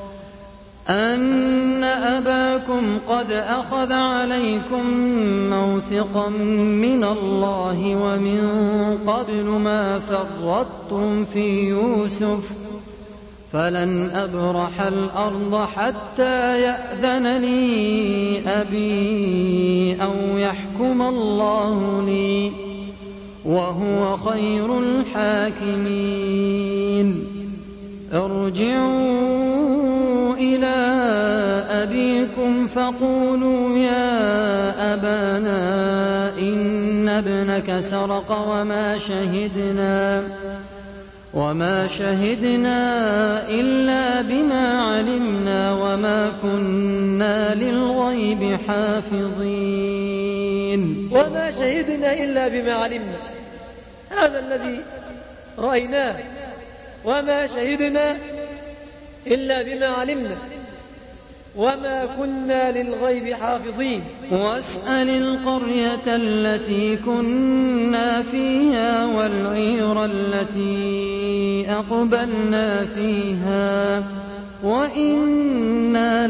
أن أباكم قد أخذ عليكم موثقا من الله ومن قبل ما فرطتم في يوسف فلن أبرح الأرض حتى يأذن لي أبي أو يحكم الله لي وهو خير الحاكمين. ارجعوا إلى أبيكم فقولوا يا أبانا إن ابنك سرق وما شهدنا وما شهدنا إلا بما علمنا وما كنا للغيب حافظين. وما شهدنا إلا بما علمنا، هذا الذي رأيناه، وما شهدنا إلا بما علمنا وما كنا للغيب حافظين. واسأل القرية التي كنا فيها والعير التي أقبلنا فيها وإنا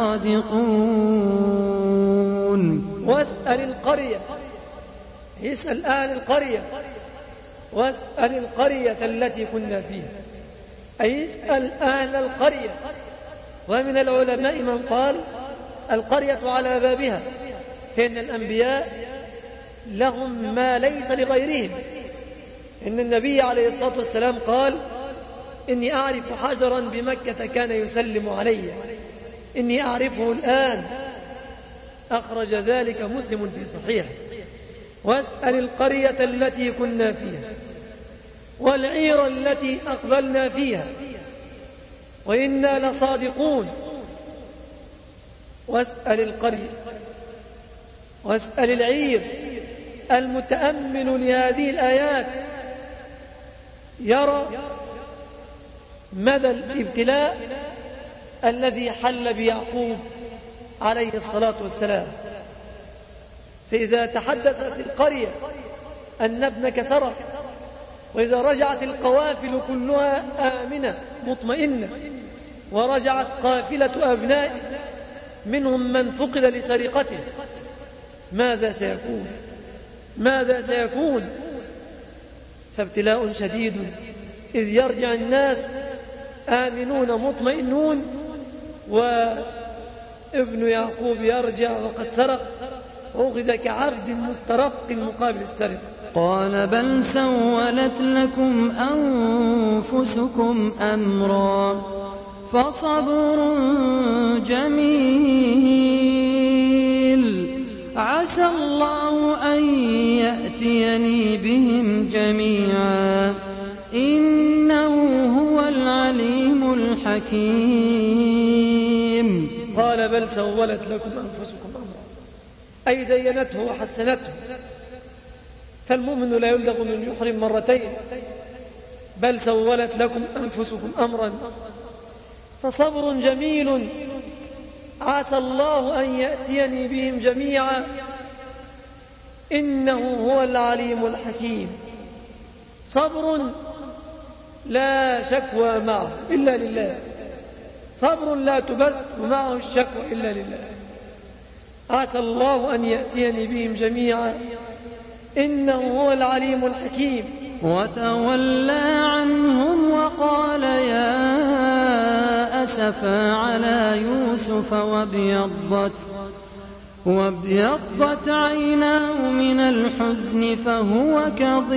لصادقون. واسأل القرية، اسأل أهل القرية، واسأل القرية التي كنا فيها، أي اسأل أهل القرية. ومن العلماء من قال القرية على بابها، فإن الأنبياء لهم ما ليس لغيرهم. إن النبي عليه الصلاة والسلام قال إني أعرف حجرا بمكة كان يسلم علي، إني أعرفه الآن، أخرج ذلك مسلم في صحيح. واسأل القرية التي كنا فيها والعير التي أقبلنا فيها وإنا لصادقون. واسأل القرية واسأل العير. المتأمل لهذه الآيات يرى مدى الابتلاء الذي حل بيعقوب عليه الصلاة والسلام. فإذا تحدثت القرية أن ابنك سرق، وإذا رجعت القوافل كلها آمنة مطمئنة، ورجعت قافلة أبناء منهم من فقد لسرقته، ماذا سيكون؟ ماذا سيكون؟ فابتلاء شديد إذ يرجع الناس آمنون مطمئنون، وابن يعقوب يرجع وقد سرق وأخذ كعبد مسترق مقابل السرقة. قال بل سولت لكم أنفسكم أمرا فصبر جميل عسى الله أن يأتيني بهم جميعا إنه هو العليم الحكيم. قال بل سولت لكم أنفسكم أمرا، أي زينته وحسنته. فالمؤمن لا يلدغ من جحر مرتين. بل سولت لكم أنفسكم أمرا فصبر جميل عسى الله أن يأتيني بهم جميعا إنه هو العليم الحكيم. صبر لا شكوى معه إلا لله، صبر لا تبث معه الشكوى إلا لله. عسى الله أن يأتيني بهم جميعا إنه هو العليم الحكيم. وتولى عنهم وقال يا أسفا على يوسف وابيضت وابيضت عيناه من الحزن فهو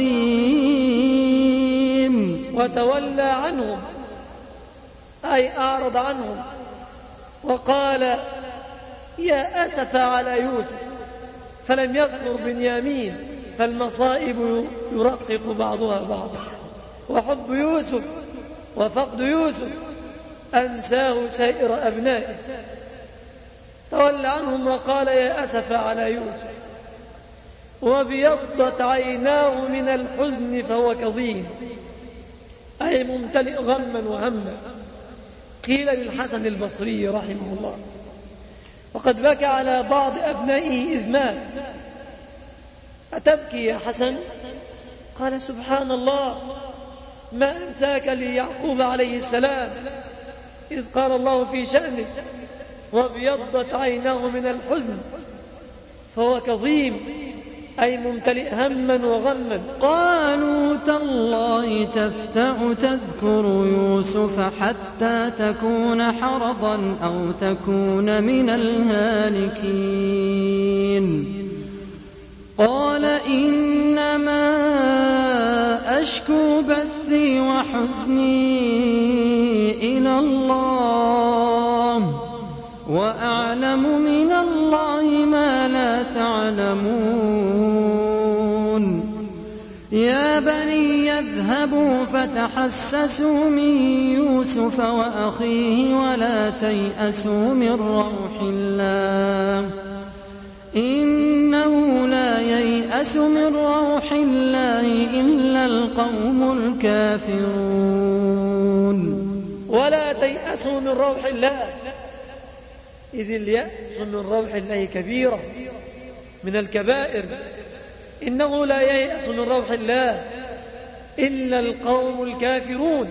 كظيم. وتولى عنهم أي أعرض عنهم وقال يا أسف على يوسف، فلم يذكر بنيامين، فالمصائب يرقق بعضها بعضا، وحب يوسف وفقد يوسف أنساه سائر أبنائه. تولى عنهم وقال يا أسف على يوسف، وابيضت عيناه من الحزن فهو كظيم أي ممتلئ غما وهما. قيل للحسن البصري رحمه الله وقد بكى على بعض أبنائه إذ مات: أتبكي يا حسن؟ قال سبحان الله، ما أنساك ليعقوب عليه السلام إذ قال الله في شأنه وابيضت عيناه من الحزن فهو كظيم أي ممتلئ هما وغما. قالوا تالله تفتأ تذكر يوسف حتى تكون حرضا أو تكون من الهالكين. قال إنما أشكو بثي وحزني إلى الله وأعلم من الله ما لا تعلمون. يا بني يذهبوا فتحسسوا من يوسف وأخيه ولا تيأسوا من روح الله إنه لا ييأس من روح الله إلا القوم الكافرون. ولا تيأسوا من روح الله إذ اليأس من روح الله كبيرة من الكبائر. إنه لا ييأس من روح الله إلا القوم الكافرون.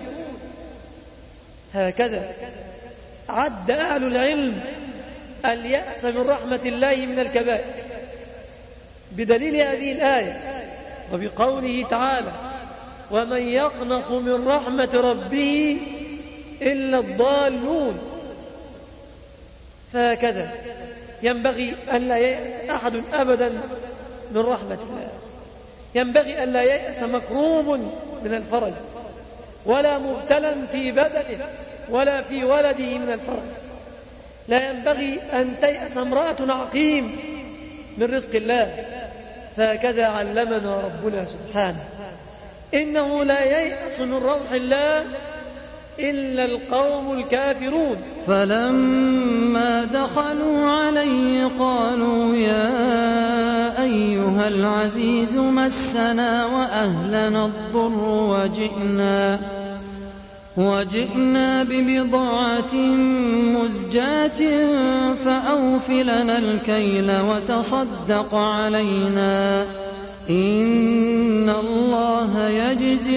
هكذا عد أهل العلم اليأس من رحمة الله من الكبائر بدليل هذه الآية وبقوله تعالى ومن يقنط من رحمة ربه إلا الضالون. فهكذا ينبغي أن لا ييأس أحد أبدا من رحمة الله. ينبغي أن لا ييأس مكروب من الفرج ولا مبتلا في بدنه ولا في ولده من الفرج. لا ينبغي أن تيأس امرأة عقيم من رزق الله. فهكذا علمنا ربنا سبحانه إنه لا ييأس من روح الله إلا القوم الكافرون. فلما دخلوا عليه قالوا يا أيها العزيز مسنا وأهلنا الضر وجئنا وجئنا ببضاعة مزجاة فأوف لنا الكيل وتصدق علينا إن الله يجزي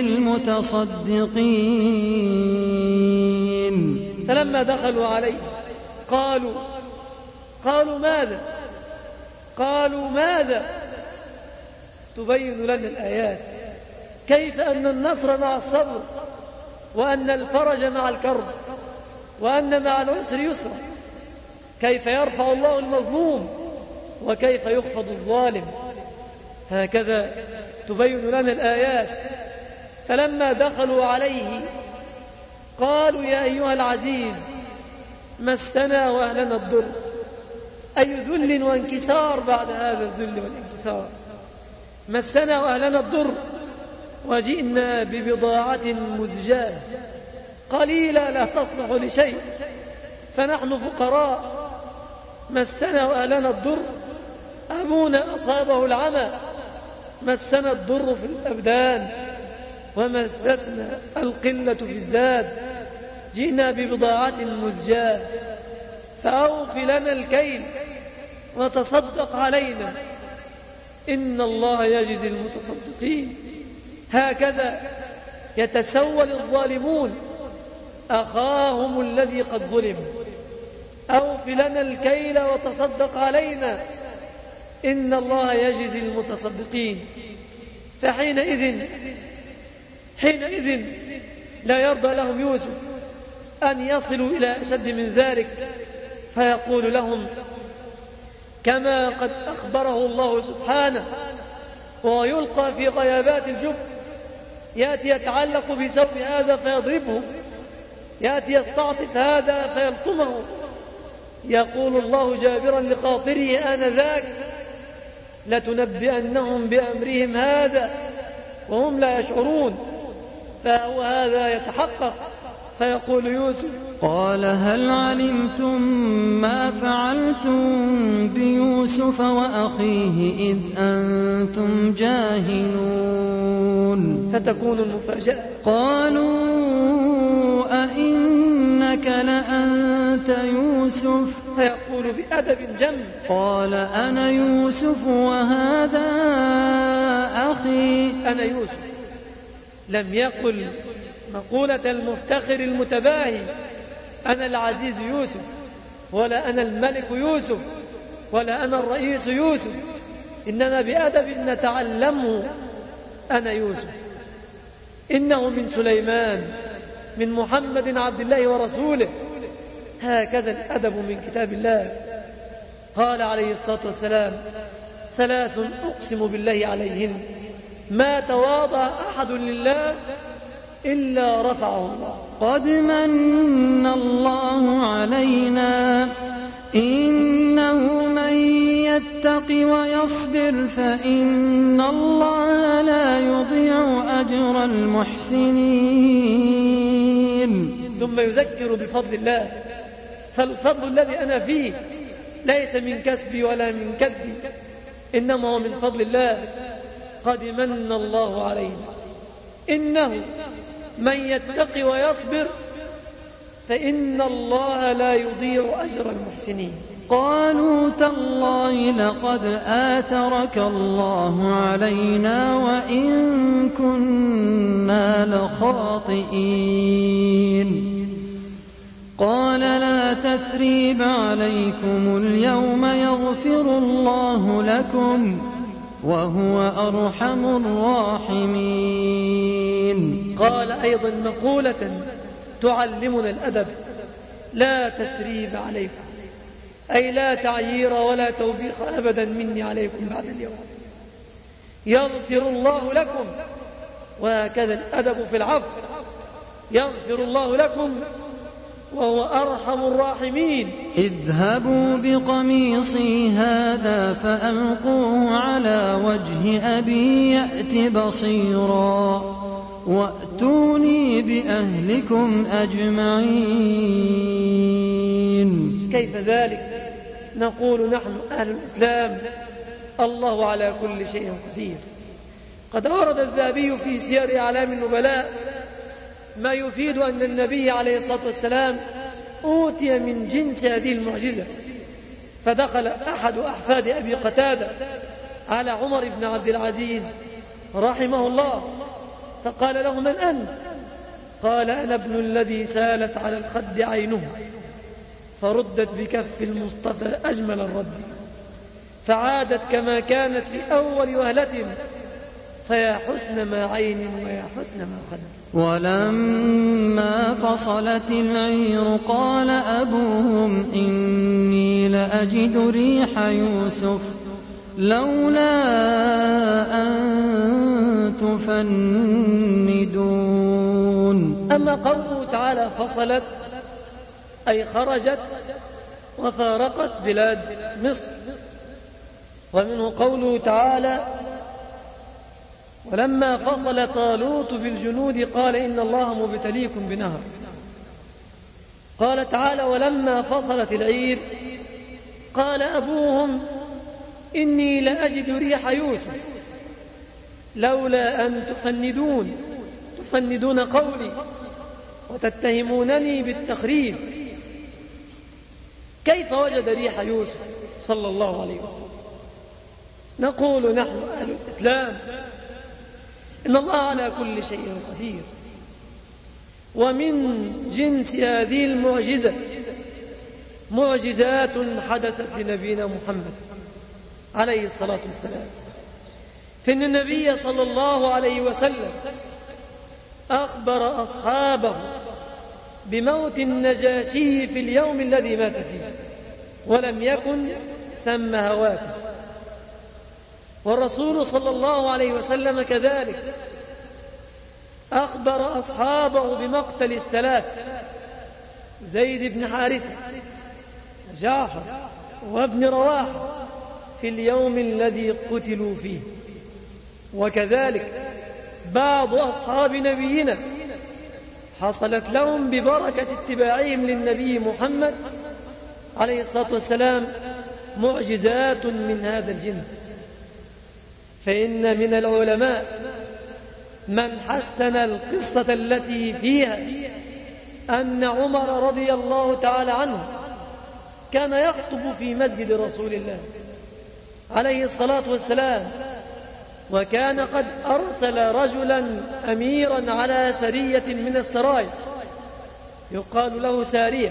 المتصدقين. فلما دخلوا عليه قالوا قالوا ماذا قالوا ماذا تبين لنا الآيات كيف أن النصر مع الصبر وأن الفرج مع الكرب وأن مع العسر يسرا. كيف يرفع الله المظلوم وكيف يخفض الظالم. هكذا تبين لنا الآيات. فلما دخلوا عليه قالوا يا أيها العزيز مسنا وأهلنا الضر. أي ذل وانكسار بعد هذا الذل والانكسار. مسنا وأهلنا الضر وجئنا ببضاعة مزجاة قليلة لا تصلح لشيء فنحن فقراء. مسنا وأهلنا الضر أبونا أصابه العمى. مسنا الضر في الأبدان ومستنا القلة في الزاد. جئنا ببضاعة مزجاة فأوف لنا الكيل وتصدق علينا إن الله يجزي المتصدقين. هكذا يتسول الظالمون أخاهم الذي قد ظلم. أوف لنا الكيل وتصدق علينا إن الله يجزي المتصدقين. فحينئذ حينئذ لا يرضى لهم يوسف أن يصلوا إلى أشد من ذلك فيقول لهم كما قد أخبره الله سبحانه، وهو يلقى في غيابات الجب، يأتي يتعلق بثوب هذا فيضربه، يأتي يستعطف هذا فيلطمه. يقول الله جابرا لخاطره آنذاك: لتنبئنهم بأمرهم هذا وهم لا يشعرون. فهو هذا يتحقق، فيقول يوسف: قال هل علمتم ما فعلتم بيوسف وأخيه إذ أنتم جاهلون؟ فتكون المفاجأة: قالوا أئنك لأنت يوسف؟ فيقول بأدب جم: قال أنا يوسف وهذا أخي. أنا يوسف. لم يقل مقولة المفتخر المتباهي: أنا العزيز يوسف، ولا أنا الملك يوسف، ولا أنا الرئيس يوسف. إنما بأدب نتعلمه: أنا يوسف، إنه من سليمان، من محمد عبد الله ورسوله. هكذا الأدب من كتاب الله. قال عليه الصلاة والسلام: ثلاث أقسم بالله عليهن ما تواضع أحد لله إلا رفعه الله. قد من الله علينا إنه من يتق ويصبر فإن الله لا يضيع أجر المحسنين. ثم يذكر بفضل الله، فالفضل الذي أنا فيه ليس من كسبي ولا من كدي، إنما هو من فضل الله. قد من الله علينا إنه من يتقي ويصبر فإن الله لا يضيع أجر المحسنين. قالوا تالله لقد آثرك الله علينا وإن كنا لخاطئين. قال لا تثريب عليكم اليوم يغفر الله لكم وهو أرحم الراحمين. قال أيضا مقولة تعلمنا الأدب: لا تثريب عليكم، أي لا تعيير ولا توبيخ أبدا مني عليكم بعد اليوم، يغفر الله لكم. وهكذا الأدب في العفو: يغفر الله لكم وهو أرحم الراحمين. اذهبوا بقميصي هذا فألقوه على وجه أبي يأت بصيرا وأتوني بأهلكم أجمعين. كيف ذلك؟ نقول نحن أهل الإسلام الله على كل شيء قدير. قد أورد الذهبي في سير أعلام النبلاء ما يفيد أن النبي عليه الصلاة والسلام أوتي من جنس هذه المعجزة. فدخل أحد أحفاد أبي قتادة على عمر بن عبد العزيز رحمه الله، فقال له: من أنت؟ قال: أنا ابن الذي سالت على الخد عينه فردت بكف المصطفى أجمل الرد، فعادت كما كانت في أول وهلة، فيا حسن ما عين ويا حسن ما خد. ولما فصلت العير قال أبوهم إني لأجد ريح يوسف لولا أن تفندون. أما قوله تعالى فصلت أي خرجت وفارقت بلاد مصر. ومنه قوله تعالى: ولما فصل طالوت بالجنود قال إن الله مبتليكم بنهر. قال تعالى: ولما فصلت العير قال أبوهم إني لأجد ريح يوسف لولا أن تفندون تفندون قولي وتتهمونني بالتخريف. كيف وجد ريح يوسف صلى الله عليه وسلم؟ نقول نحن أهل الإسلام إن الله على كل شيء قدير. ومن جنس هذه المعجزة معجزات حدثت لنبينا محمد عليه الصلاة والسلام، فإن النبي صلى الله عليه وسلم أخبر أصحابه بموت النجاشي في اليوم الذي مات فيه، ولم يكن ثم هواتف. والرسول صلى الله عليه وسلم كذلك أخبر أصحابه بمقتل الثلاث: زيد بن حارثة، جعفر، وابن رواحة، في اليوم الذي قتلوا فيه. وكذلك بعض أصحاب نبينا حصلت لهم ببركة اتباعهم للنبي محمد عليه الصلاة والسلام معجزات من هذا الجنس. فإن من العلماء من حسن القصة التي فيها أن عمر رضي الله تعالى عنه كان يخطب في مسجد رسول الله عليه الصلاة والسلام، وكان قد أرسل رجلا أميرا على سرية من السرايا يقال له سارية.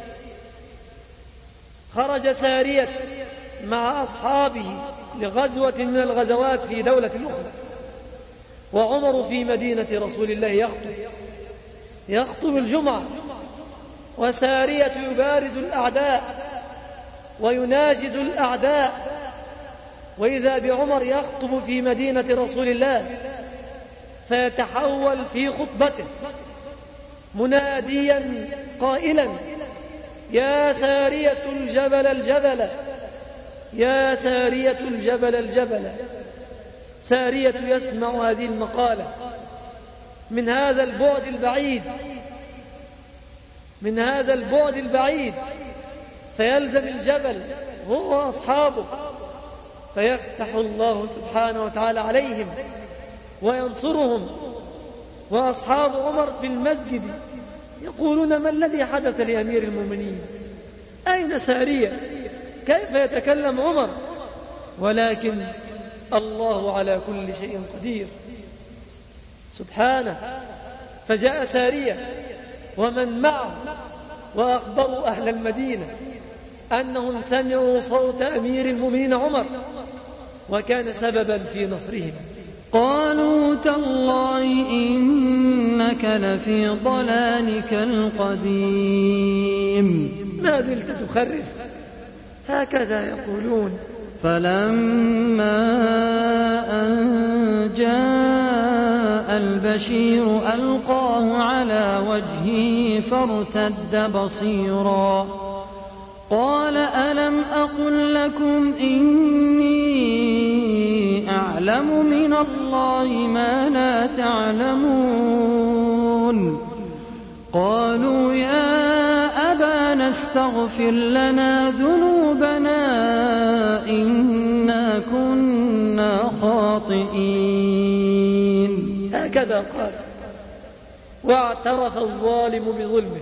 خرج سارية مع أصحابه لغزوة من الغزوات في دولة أخرى، وعمر في مدينة رسول الله يخطب يخطب الجمعة، وسارية يبارز الأعداء ويناجز الأعداء، وإذا بعمر يخطب في مدينة رسول الله فيتحول في خطبته مناديا قائلا: يا سارية الجبل الجبل، يا سارية الجبل الجبل. سارية يسمع هذه المقالة من هذا البعد البعيد من هذا البعد البعيد فيلزم الجبل هو وأصحابه، فيفتح الله سبحانه وتعالى عليهم وينصرهم. وأصحاب عمر في المسجد يقولون: ما الذي حدث لأمير المؤمنين؟ أين سارية؟ كيف يتكلم عمر؟ ولكن الله على كل شيء قدير سبحانه. فجاء سارية ومن معه وأخبروا أهل المدينة أنهم سمعوا صوت أمير المؤمنين عمر، وكان سببا في نصرهم. قالوا: تالله إنك لفي ضلالك القديم. ما زلت تخرف، هكذا يقولون. فلما أن جاء البشير ألقاه على وجهه فارتد بصيرا قال: ألم أقل لكم إني أعلم من الله ما لا تعلمون؟ قالوا: يا أبانا استغفر لنا ذنوبنا إنا كنا خاطئين. هكذا قال. واعترف الظالم بظلمه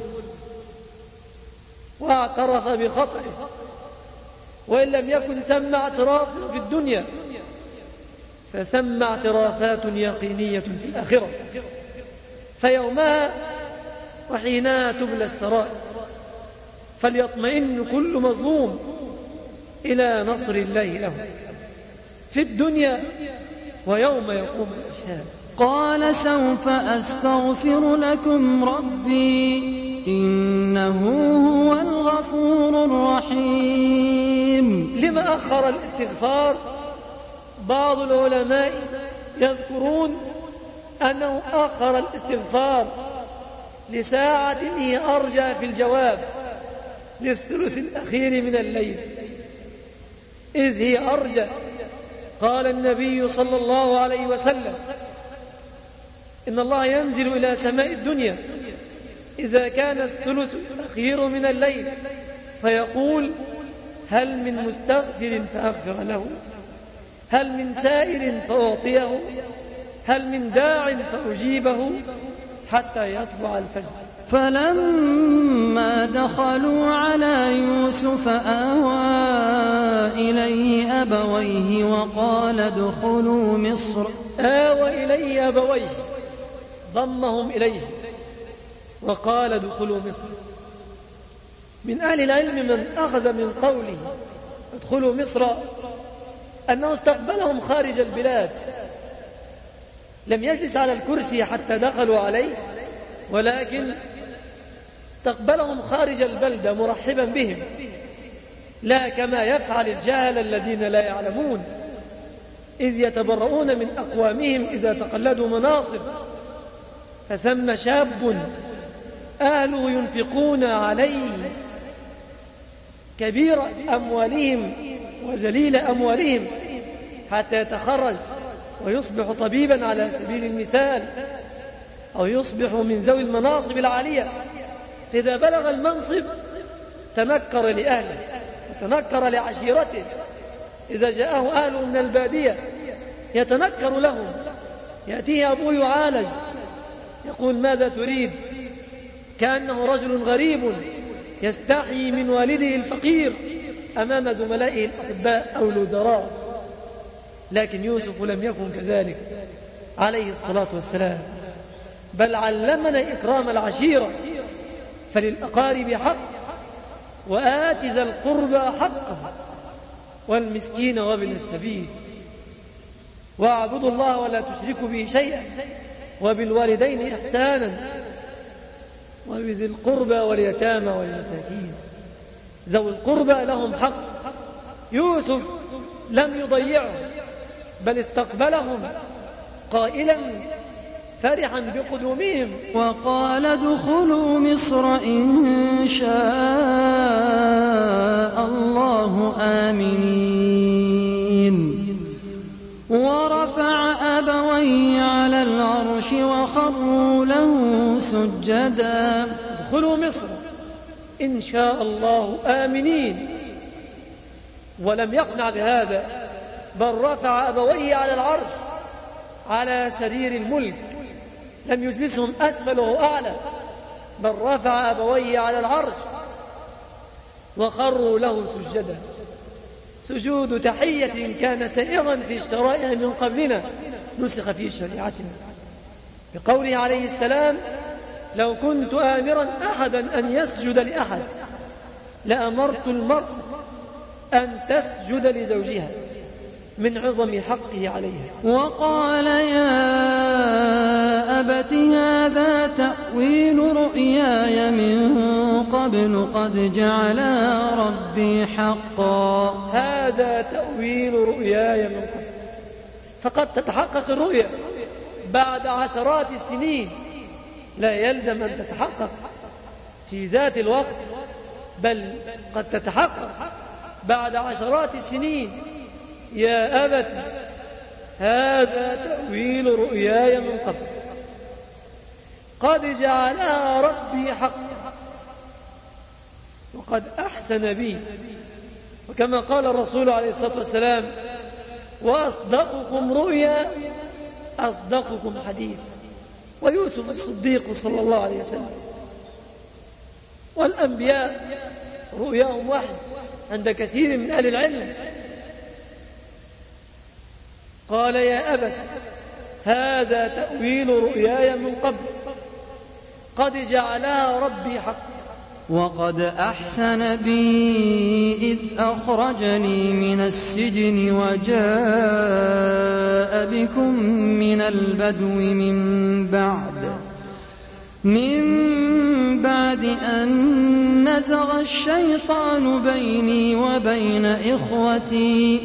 واعترف بخطئه، وإن لم يكن ثم اعتراف في الدنيا فثم اعترافات يقينية في الآخرة، فيومها وحينها تبلى السرائر، فليطمئن كل مظلوم إلى نصر الله له في الدنيا ويوم يقوم الأشهاد. قال: سوف أستغفر لكم ربي إنه هو الغفور الرحيم. لما أخر الاستغفار؟ بعض العلماء يذكرون أنه أخر الاستغفار لساعة هي أرجى في الجواب للثلث الأخير من الليل، إذ هي أرجى. قال النبي صلى الله عليه وسلم: إن الله ينزل إلى سماء الدنيا إذا كان الثلث الأخير من الليل فيقول: هل من مستغفر فأغفر له؟ هل من سائل فأعطيه؟ هل من داع فأجيبه؟ حتى يطلع الفجر. فلما دخلوا على يوسف آوى إليه أبويه وقال: ادخلوا مصر. آوى إليه أبويه، ضمهم إليه وقال: ادخلوا مصر. من أهل العلم من أخذ من قوله ادخلوا مصر أنه استقبلهم خارج البلاد، لم يجلس على الكرسي حتى دخلوا عليه، ولكن استقبلهم خارج البلدة مرحبا بهم، لا كما يفعل الجهل الذين لا يعلمون، إذ يتبرؤون من أقوامهم إذا تقلدوا مناصب. فثم شاب أهله ينفقون عليه كبير أموالهم وجليل أموالهم حتى يتخرج ويصبح طبيبا على سبيل المثال، أو يصبح من ذوي المناصب العالية. فإذا بلغ المنصب تنكر لأهله وتنكر لعشيرته. إذا جاءه أهله من البادية يتنكر لهم، يأتيه أبوه يعالج يقول ماذا تريد، كأنه رجل غريب يستحيي من والده الفقير أمام زملائه الأطباء أو الوزراء. لكن يوسف لم يكن كذلك عليه الصلاة والسلام، بل علمنا إكرام العشيرة. فللأقارب حق، وآت ذا القربى حقه والمسكين وابن السبيل، واعبدوا الله ولا تشركوا به شيئا، وبالوالدين إحسانا، وبذي القربى واليتامى والمساكين. ذوي القربى لهم حق. يوسف لم يضيعهم بل استقبلهم قائلا فرحا بقدومهم وقال ادخلوا مصر إن شاء الله آمنين، ورفع أبويه على العرش وخروا له سجدا. ادخلوا مصر إن شاء الله آمنين. ولم يقنع بهذا، بل رفع أبويه على العرش على سرير الملك، لم يجلسهم أسفل وهو أعلى، بل رفع أبويه على العرش وخروا له سجدا. سجود تحية كان سائغا في الشرائع من قبلنا نسخ في شريعتنا بقوله عليه السلام لو كنت آمرا أحدا أن يسجد لأحد لأمرت المرء أن تسجد لزوجها من عظم حقه عليها. وقال يا أبت هذا تأويل رؤياي من قبل قد جعلها ربي حقا. هذا تأويل رؤياي من قبل، فقد تتحقق الرؤيا بعد عشرات السنين، لا يلزم أن تتحقق في ذات الوقت، بل قد تتحقق بعد عشرات السنين. يا أبت هذا تأويل رؤياي من قبل قد جعلها ربي حقا وقد أحسن بي. وكما قال الرسول عليه الصلاة والسلام وأصدقكم رؤيا أصدقكم حديث. ويوسف الصديق صلى الله عليه وسلم. والأنبياء رؤياهم وحي عند كثير من أهل العلم. قال يا أبت هذا تأويل رؤياي من قبل قد جعلها ربي حقا. وقد أحسن بي إذ أخرجني من السجن وجاء بكم من البدو من بعد من بعد أن نزغ الشيطان بيني وبين إخوتي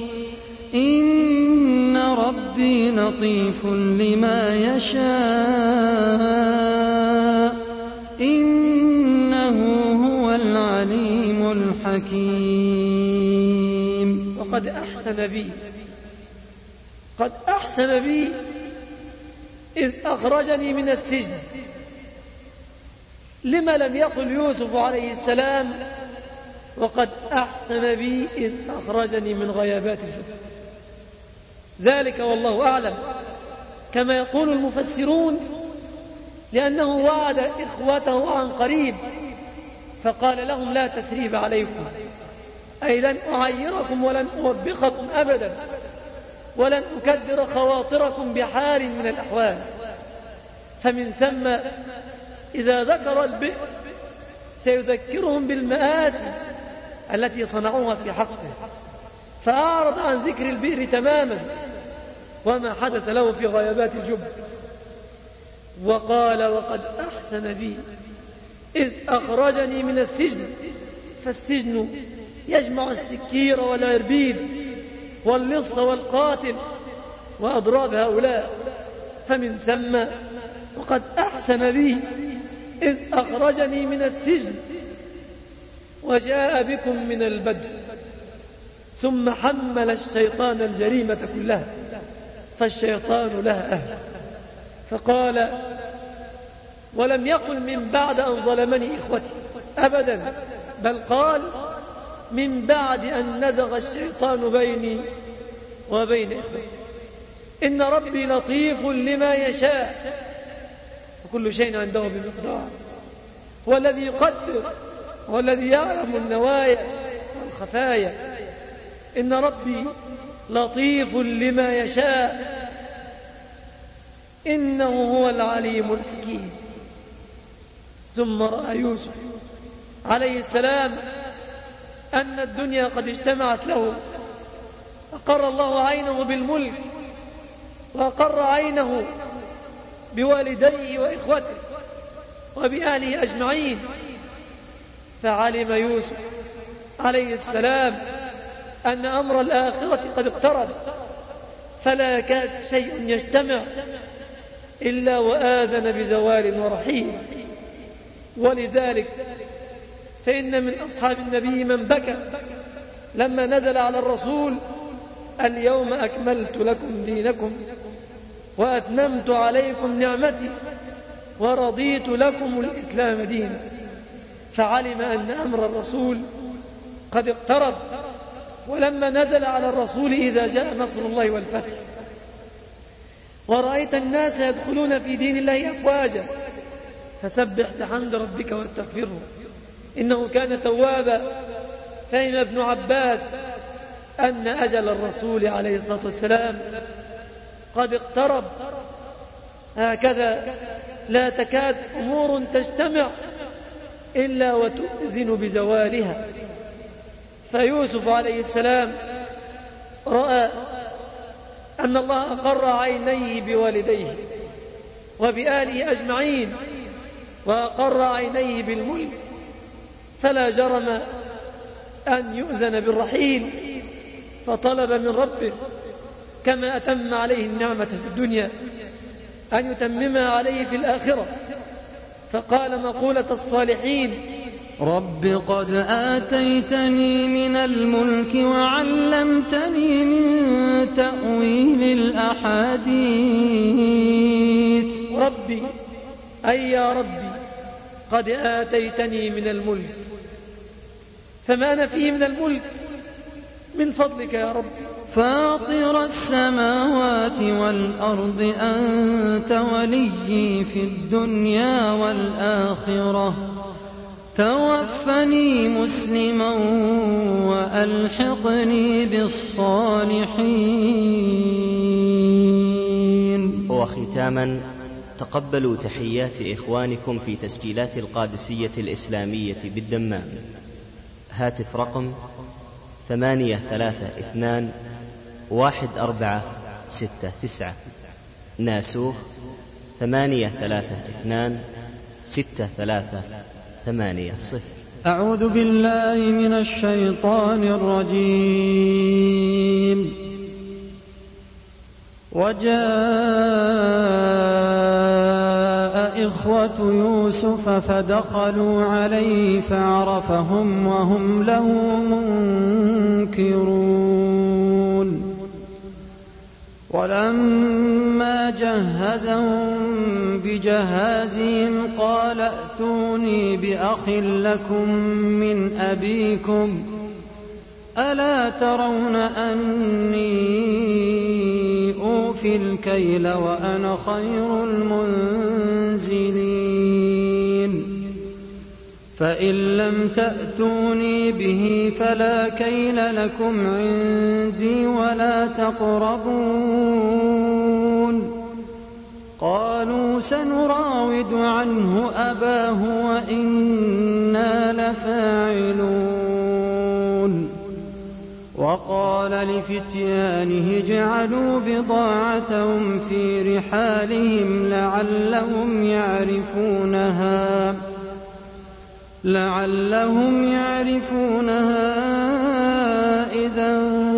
إن ربي لطيف لما يشاء إنه هو العليم الحكيم. وقد أحسن بي قد أحسن بي إذ أخرجني من السجن. لما لم يقل يوسف عليه السلام وقد أحسن بي إذ أخرجني من غيابات الجب؟ ذلك والله أعلم، كما يقول المفسرون لأنه وعد إخوته عن قريب فقال لهم لا تثريب عليكم، أي لن أعيركم ولن أوبخكم أبدا ولن أكدر خواطركم بحال من الأحوال. فمن ثم إذا ذكر البئر سيذكرهم بالمآسي التي صنعوها في حقه، فأعرض عن ذكر البئر تماما وما حدث له في غيابات الجب. وقال وقد أحسن بي إذ أخرجني من السجن. فالسجن يجمع السكير والعربيد واللص والقاتل وأضراب هؤلاء. فمن ثم وقد أحسن بي إذ أخرجني من السجن وجاء بكم من البدو. ثم حمل الشيطان الجريمة كلها، فالشيطان لها أهل. فقال: ولم يقل من بعد أن ظلمني إخوتي أبدا، بل قال: من بعد أن نزغ الشيطان بيني وبين إخوتي. إن ربي لطيف لما يشاء وكل شيء عنده بمقدار. هو الذي يقدر، هو الذي يعلم النوايا والخفايا. إن ربي لطيف لما يشاء إنه هو العليم الحكيم. ثم رأى يوسف عليه السلام أن الدنيا قد اجتمعت له، أقر الله عينه بالملك، وأقر عينه بوالديه وإخوته وبأهله أجمعين. فعلم يوسف عليه السلام أن أمر الآخرة قد اقترب، فلا يكاد شيء يجتمع إلا وآذن بزوال ورحيل. ولذلك فإن من أصحاب النبي من بكى لما نزل على الرسول: اليوم أكملت لكم دينكم وأتممت عليكم نعمتي ورضيت لكم الإسلام دينا. فعلم أن أمر الرسول قد اقترب. ولما نزل على الرسول: إذا جاء نصر الله والفتح ورأيت الناس يدخلون في دين الله أفواجا فسبح بحمد ربك واستغفره إنه كان توابا. فهم ابن عباس أن أجل الرسول عليه الصلاة والسلام قد اقترب. هكذا لا تكاد أمور تجتمع إلا وتؤذن بزوالها. فيوسف عليه السلام رأى أن الله أقر عينيه بوالديه وبآله أجمعين، وأقر عينيه بالملك، فلا جرم أن يؤذن بالرحيل. فطلب من ربه كما أتم عليه النعمة في الدنيا أن يتممها عليه في الآخرة. فقال مقولة الصالحين: رب قد آتيتني من الملك وعلمتني من تأويل الأحاديث. ربي أي يا ربي قد آتيتني من الملك، فما أنا فيه من الملك من فضلك يا رب. فاطر السماوات والأرض أنت وليي في الدنيا والآخرة، توفني مسلما وألحقني بالصالحين. وختاما، تقبلوا تحيات إخوانكم في تسجيلات القادسية الإسلامية بالدمام. هاتف رقم ثمانية ثلاثة اثنان واحد أربعة ستة تسعة. ناسوخ ثمانية ثلاثة اثنان ستة ثلاثة ثمانية صفر. أعوذ بالله من الشيطان الرجيم. وجاء إخوة يوسف فدخلوا عليه فعرفهم وهم له منكرون. ولما جهزهم بجهازهم قال ائتوني بأخ لكم من أبيكم ألا ترون أني أوفي الكيل وأنا خير المنزلين؟ فإن لم تأتوني به فلا كيل لكم عندي ولا تقربون. قالوا سنراود عنه أباه وإنا لفاعلون. وقال لفتيانه اجعلوا بضاعتهم في رحالهم لعلهم يعرفونها لعلهم يعرفونها إذا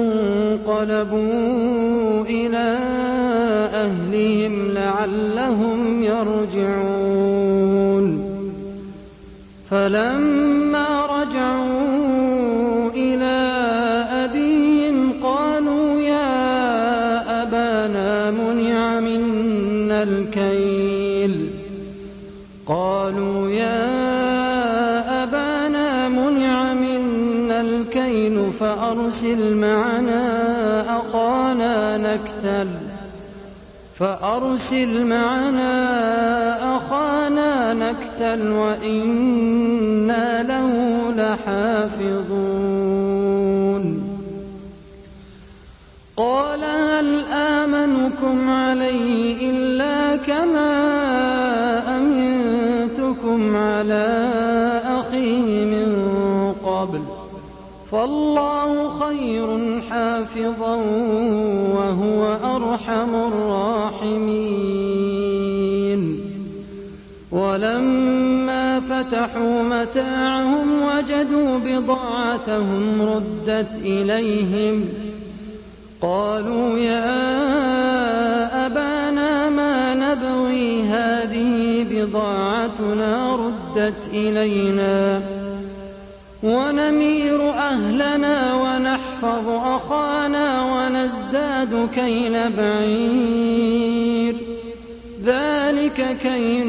انقلبوا إلى أهلهم لعلهم يرجعون فلما رجعوا إلى أبيهم قالوا يا أبانا منع منا الكيل قالوا يا أبانا منع منا الكيل فأرسل معنا أخانا نكتل فأرسل معنا أخانا نكتل وإنا له لحافظون قال هل آمنكم عليه إلا كما أمنتكم على أخيه من قبل فالله خير حافظا وهو أرحم الراحمين ولما فتحوا متاعهم وجدوا بضاعتهم ردت إليهم قالوا يا أبانا ما نبغي هذه بضاعتنا ردت إلينا ونمير أهلنا ونحفظ أخانا ونزداد كيل بعير ذلك كيل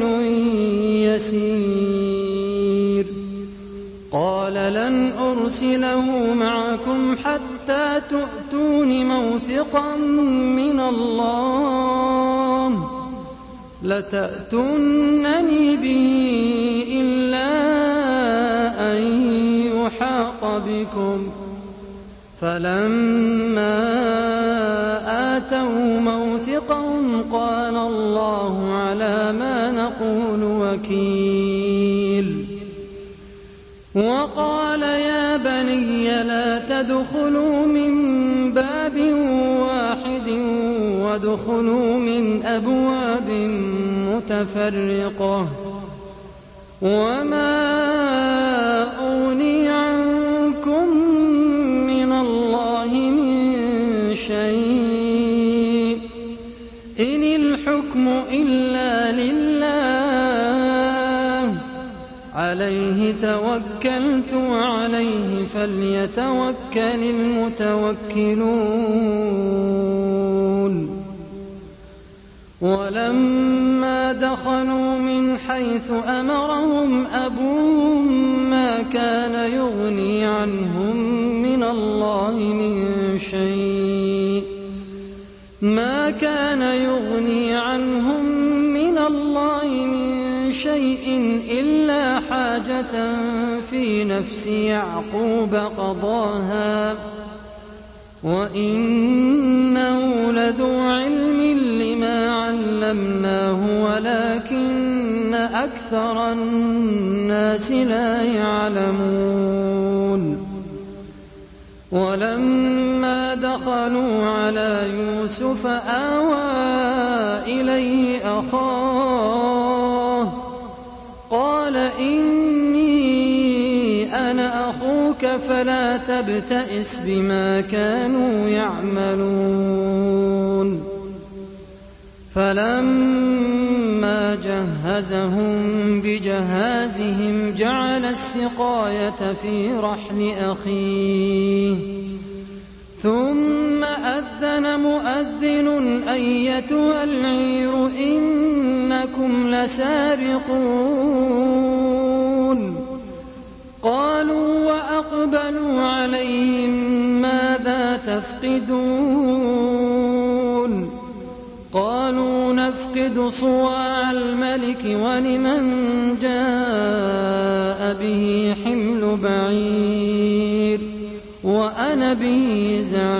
يسير قال لن أرسله معكم حتى تؤتون موثقا من الله لتأتونني به إلا أن يحاط بكم فلما آتوا موثقهم قال الله على ما نقول وكيل وقال يا بني لا تدخلوا من باب واحد وادخلوا من أبواب متفرقة وما أغني عنكم من الله من شيء إن الحكم إلا لله عليه توكلت وعليه فليتوكل المتوكلون ولما دخلوا من حيث أمرهم أبوهم ما كان يغني عنهم من الله من شيء ما كان يغني عنهم من الله من شيء إلا حاجة في نفس يعقوب قضاها وإنه لذو علم لما علمناه ولكن أكثر الناس لا يعلمون ولما دخلوا على يوسف آوى إليه أخاه قال إني أنا أخوك فلا تبتئس بما كانوا يعملون فلما جهزهم بجهازهم جعل السقاية في رحل أخيه ثم أذن مؤذن أيتها العير إنكم لسارقون قالوا وأقبلوا عليهم ماذا تفقدون قالوا نفقد صواع الملك ولمن جاء به حمل بعير وأنا به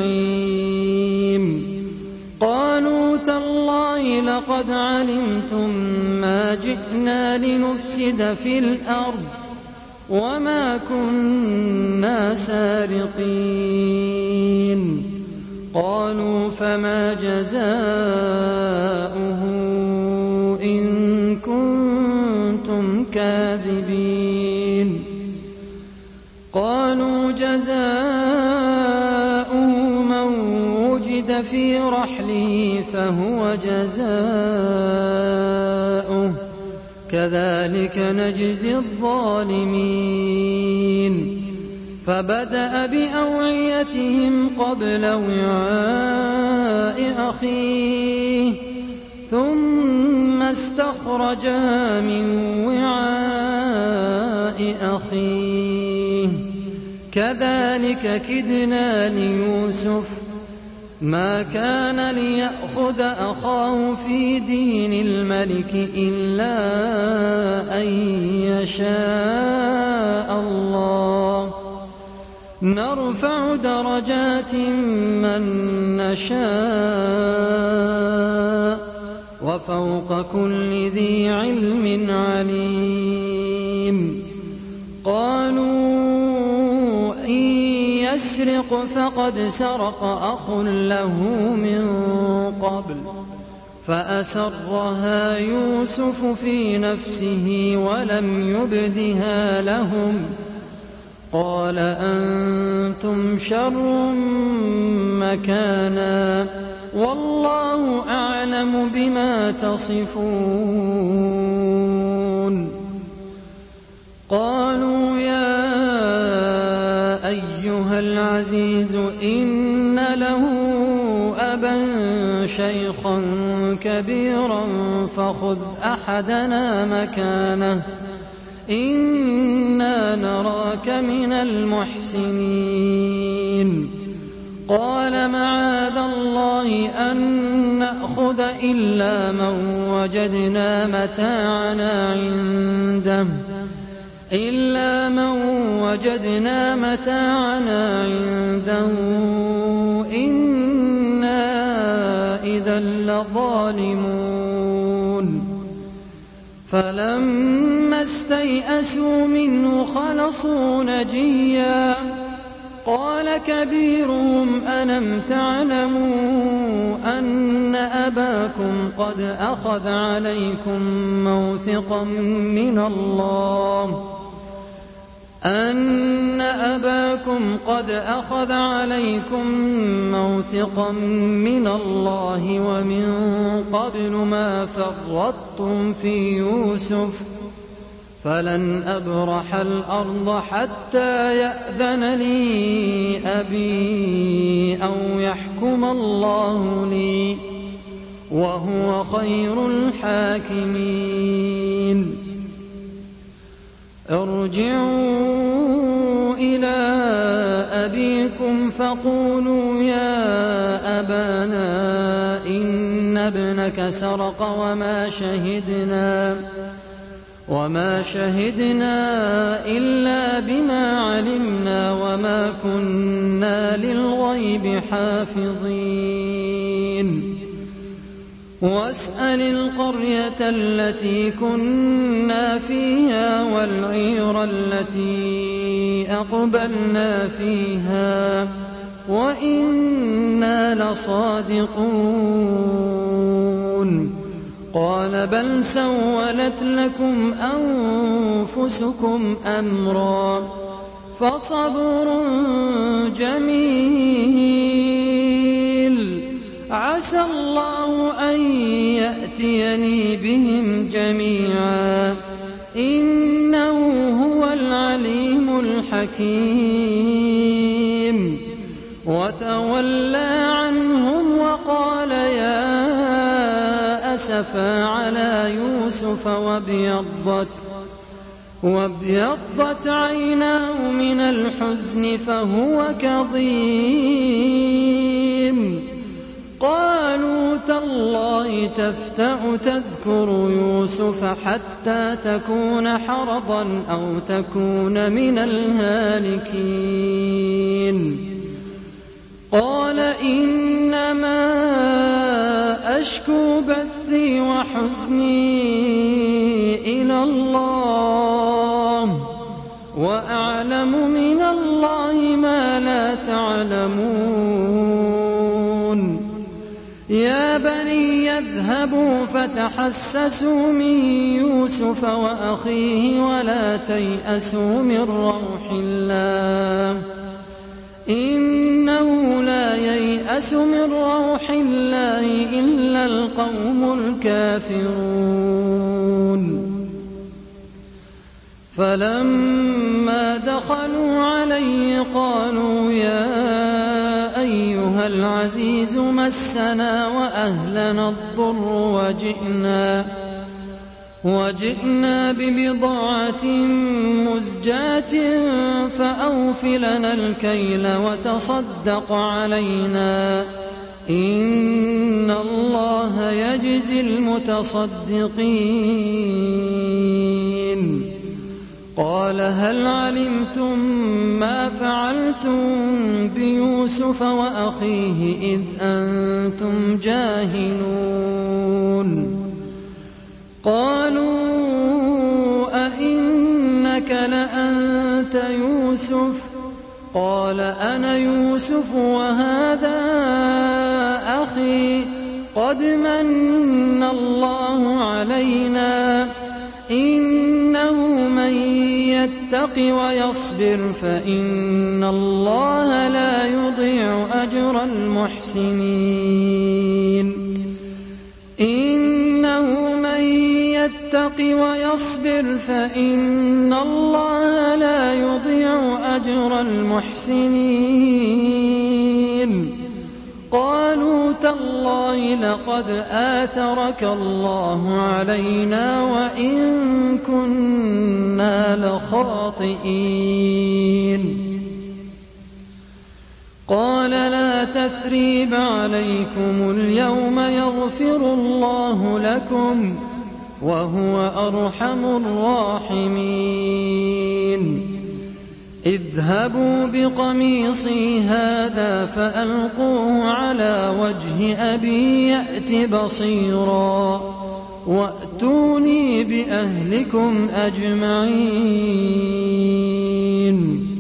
زعيم قالوا تالله لقد علمتم ما جئنا لنفسد في الأرض وما كنا سارقين قالوا فما جزاؤه إن كنتم كاذبين قالوا جزاؤه قيد في رحله فهو جزاؤه كذلك نجزي الظالمين فبدأ بأوعيتهم قبل وعاء أخيه ثم استخرجها من وعاء أخيه كذلك كدنا ليوسف ما كان ليأخذ أخاه في دين الملك إلا أن يشاء الله نرفع درجات من نشاء وفوق كل ذي علم عليم قالوا إن يسرق فقد سرق أخ له من قبل فأسرها يوسف في نفسه ولم يبدها لهم قال أنتم شر مكانا والله أعلم بما تصفون قالوا يا أيها العزيز إن له أبا شيخا كبيرا فخذ أحدنا مكانه إنا نراك من المحسنين قال معاذ الله أن نأخذ إلا من وجدنا متاعنا عنده إلا من وجدنا متاعنا عنده إنا إذا لظالمون فلما استيئسوا منه خلصوا نجيا قال كبيرهم ألم تعلموا أن أباكم قد أخذ عليكم موثقا من الله أن أباكم قد أخذ عليكم موثقا من الله ومن قبل ما فرطتم في يوسف فلن أبرح الأرض حتى يأذن لي أبي أو يحكم الله لي وهو خير الحاكمين ارجعوا إلى أبيكم فقولوا يا أبانا إن ابنك سرق وما شهدنا وما شهدنا إلا بما علمنا وما كنا للغيب حافظين واسأل القرية التي كنا فيها والعير التي أقبلنا فيها وإنا لصادقون قال بل سولت لكم أنفسكم أمرا فصبر جميل عسى الله أن يأتيني بهم جميعا إنه هو العليم الحكيم وتولى عنهم وقال يا أسفا على يوسف وابيضت وابيضت عيناه من الحزن فهو كظيم قالوا تالله تفتأ تذكر يوسف حتى تكون حرضا أو تكون من الهالكين قال إنما أشكو بثي وحزني إلى الله وأعلم من الله ما لا تعلمون يا بني يذهبوا فتحسسوا من يوسف وأخيه ولا تيأسوا من روح الله إنه لا ييأس ييأس من روح الله إلا القوم الكافرون فلما دخلوا عليه قالوا يا أيها العزيز مسنا وأهلنا الضر وجئنا وجئنا ببضاعة مزجاة فأوف لنا الكيل وتصدق علينا إن الله يجزي المتصدقين قال هل علمتم ما فعلتم بيوسف وأخيه إذ أنتم جاهلون قالوا أئنك لأنت يوسف قال أنا يوسف وهذا أخي قد من الله علينا إنه من يتق ويصبر فإن الله لا يضيع أجر المحسنين إنه من يتق ويصبر فإن الله لا يضيع أجر المحسنين قالوا تالله لقد آثرك الله علينا وإن كنا لخاطئين قال لا تثريب عليكم اليوم يغفر الله لكم وهو أرحم الراحمين اذهبوا بقميصي هذا فألقوه على وجه أبي يأت بصيرا وأتوني بأهلكم أجمعين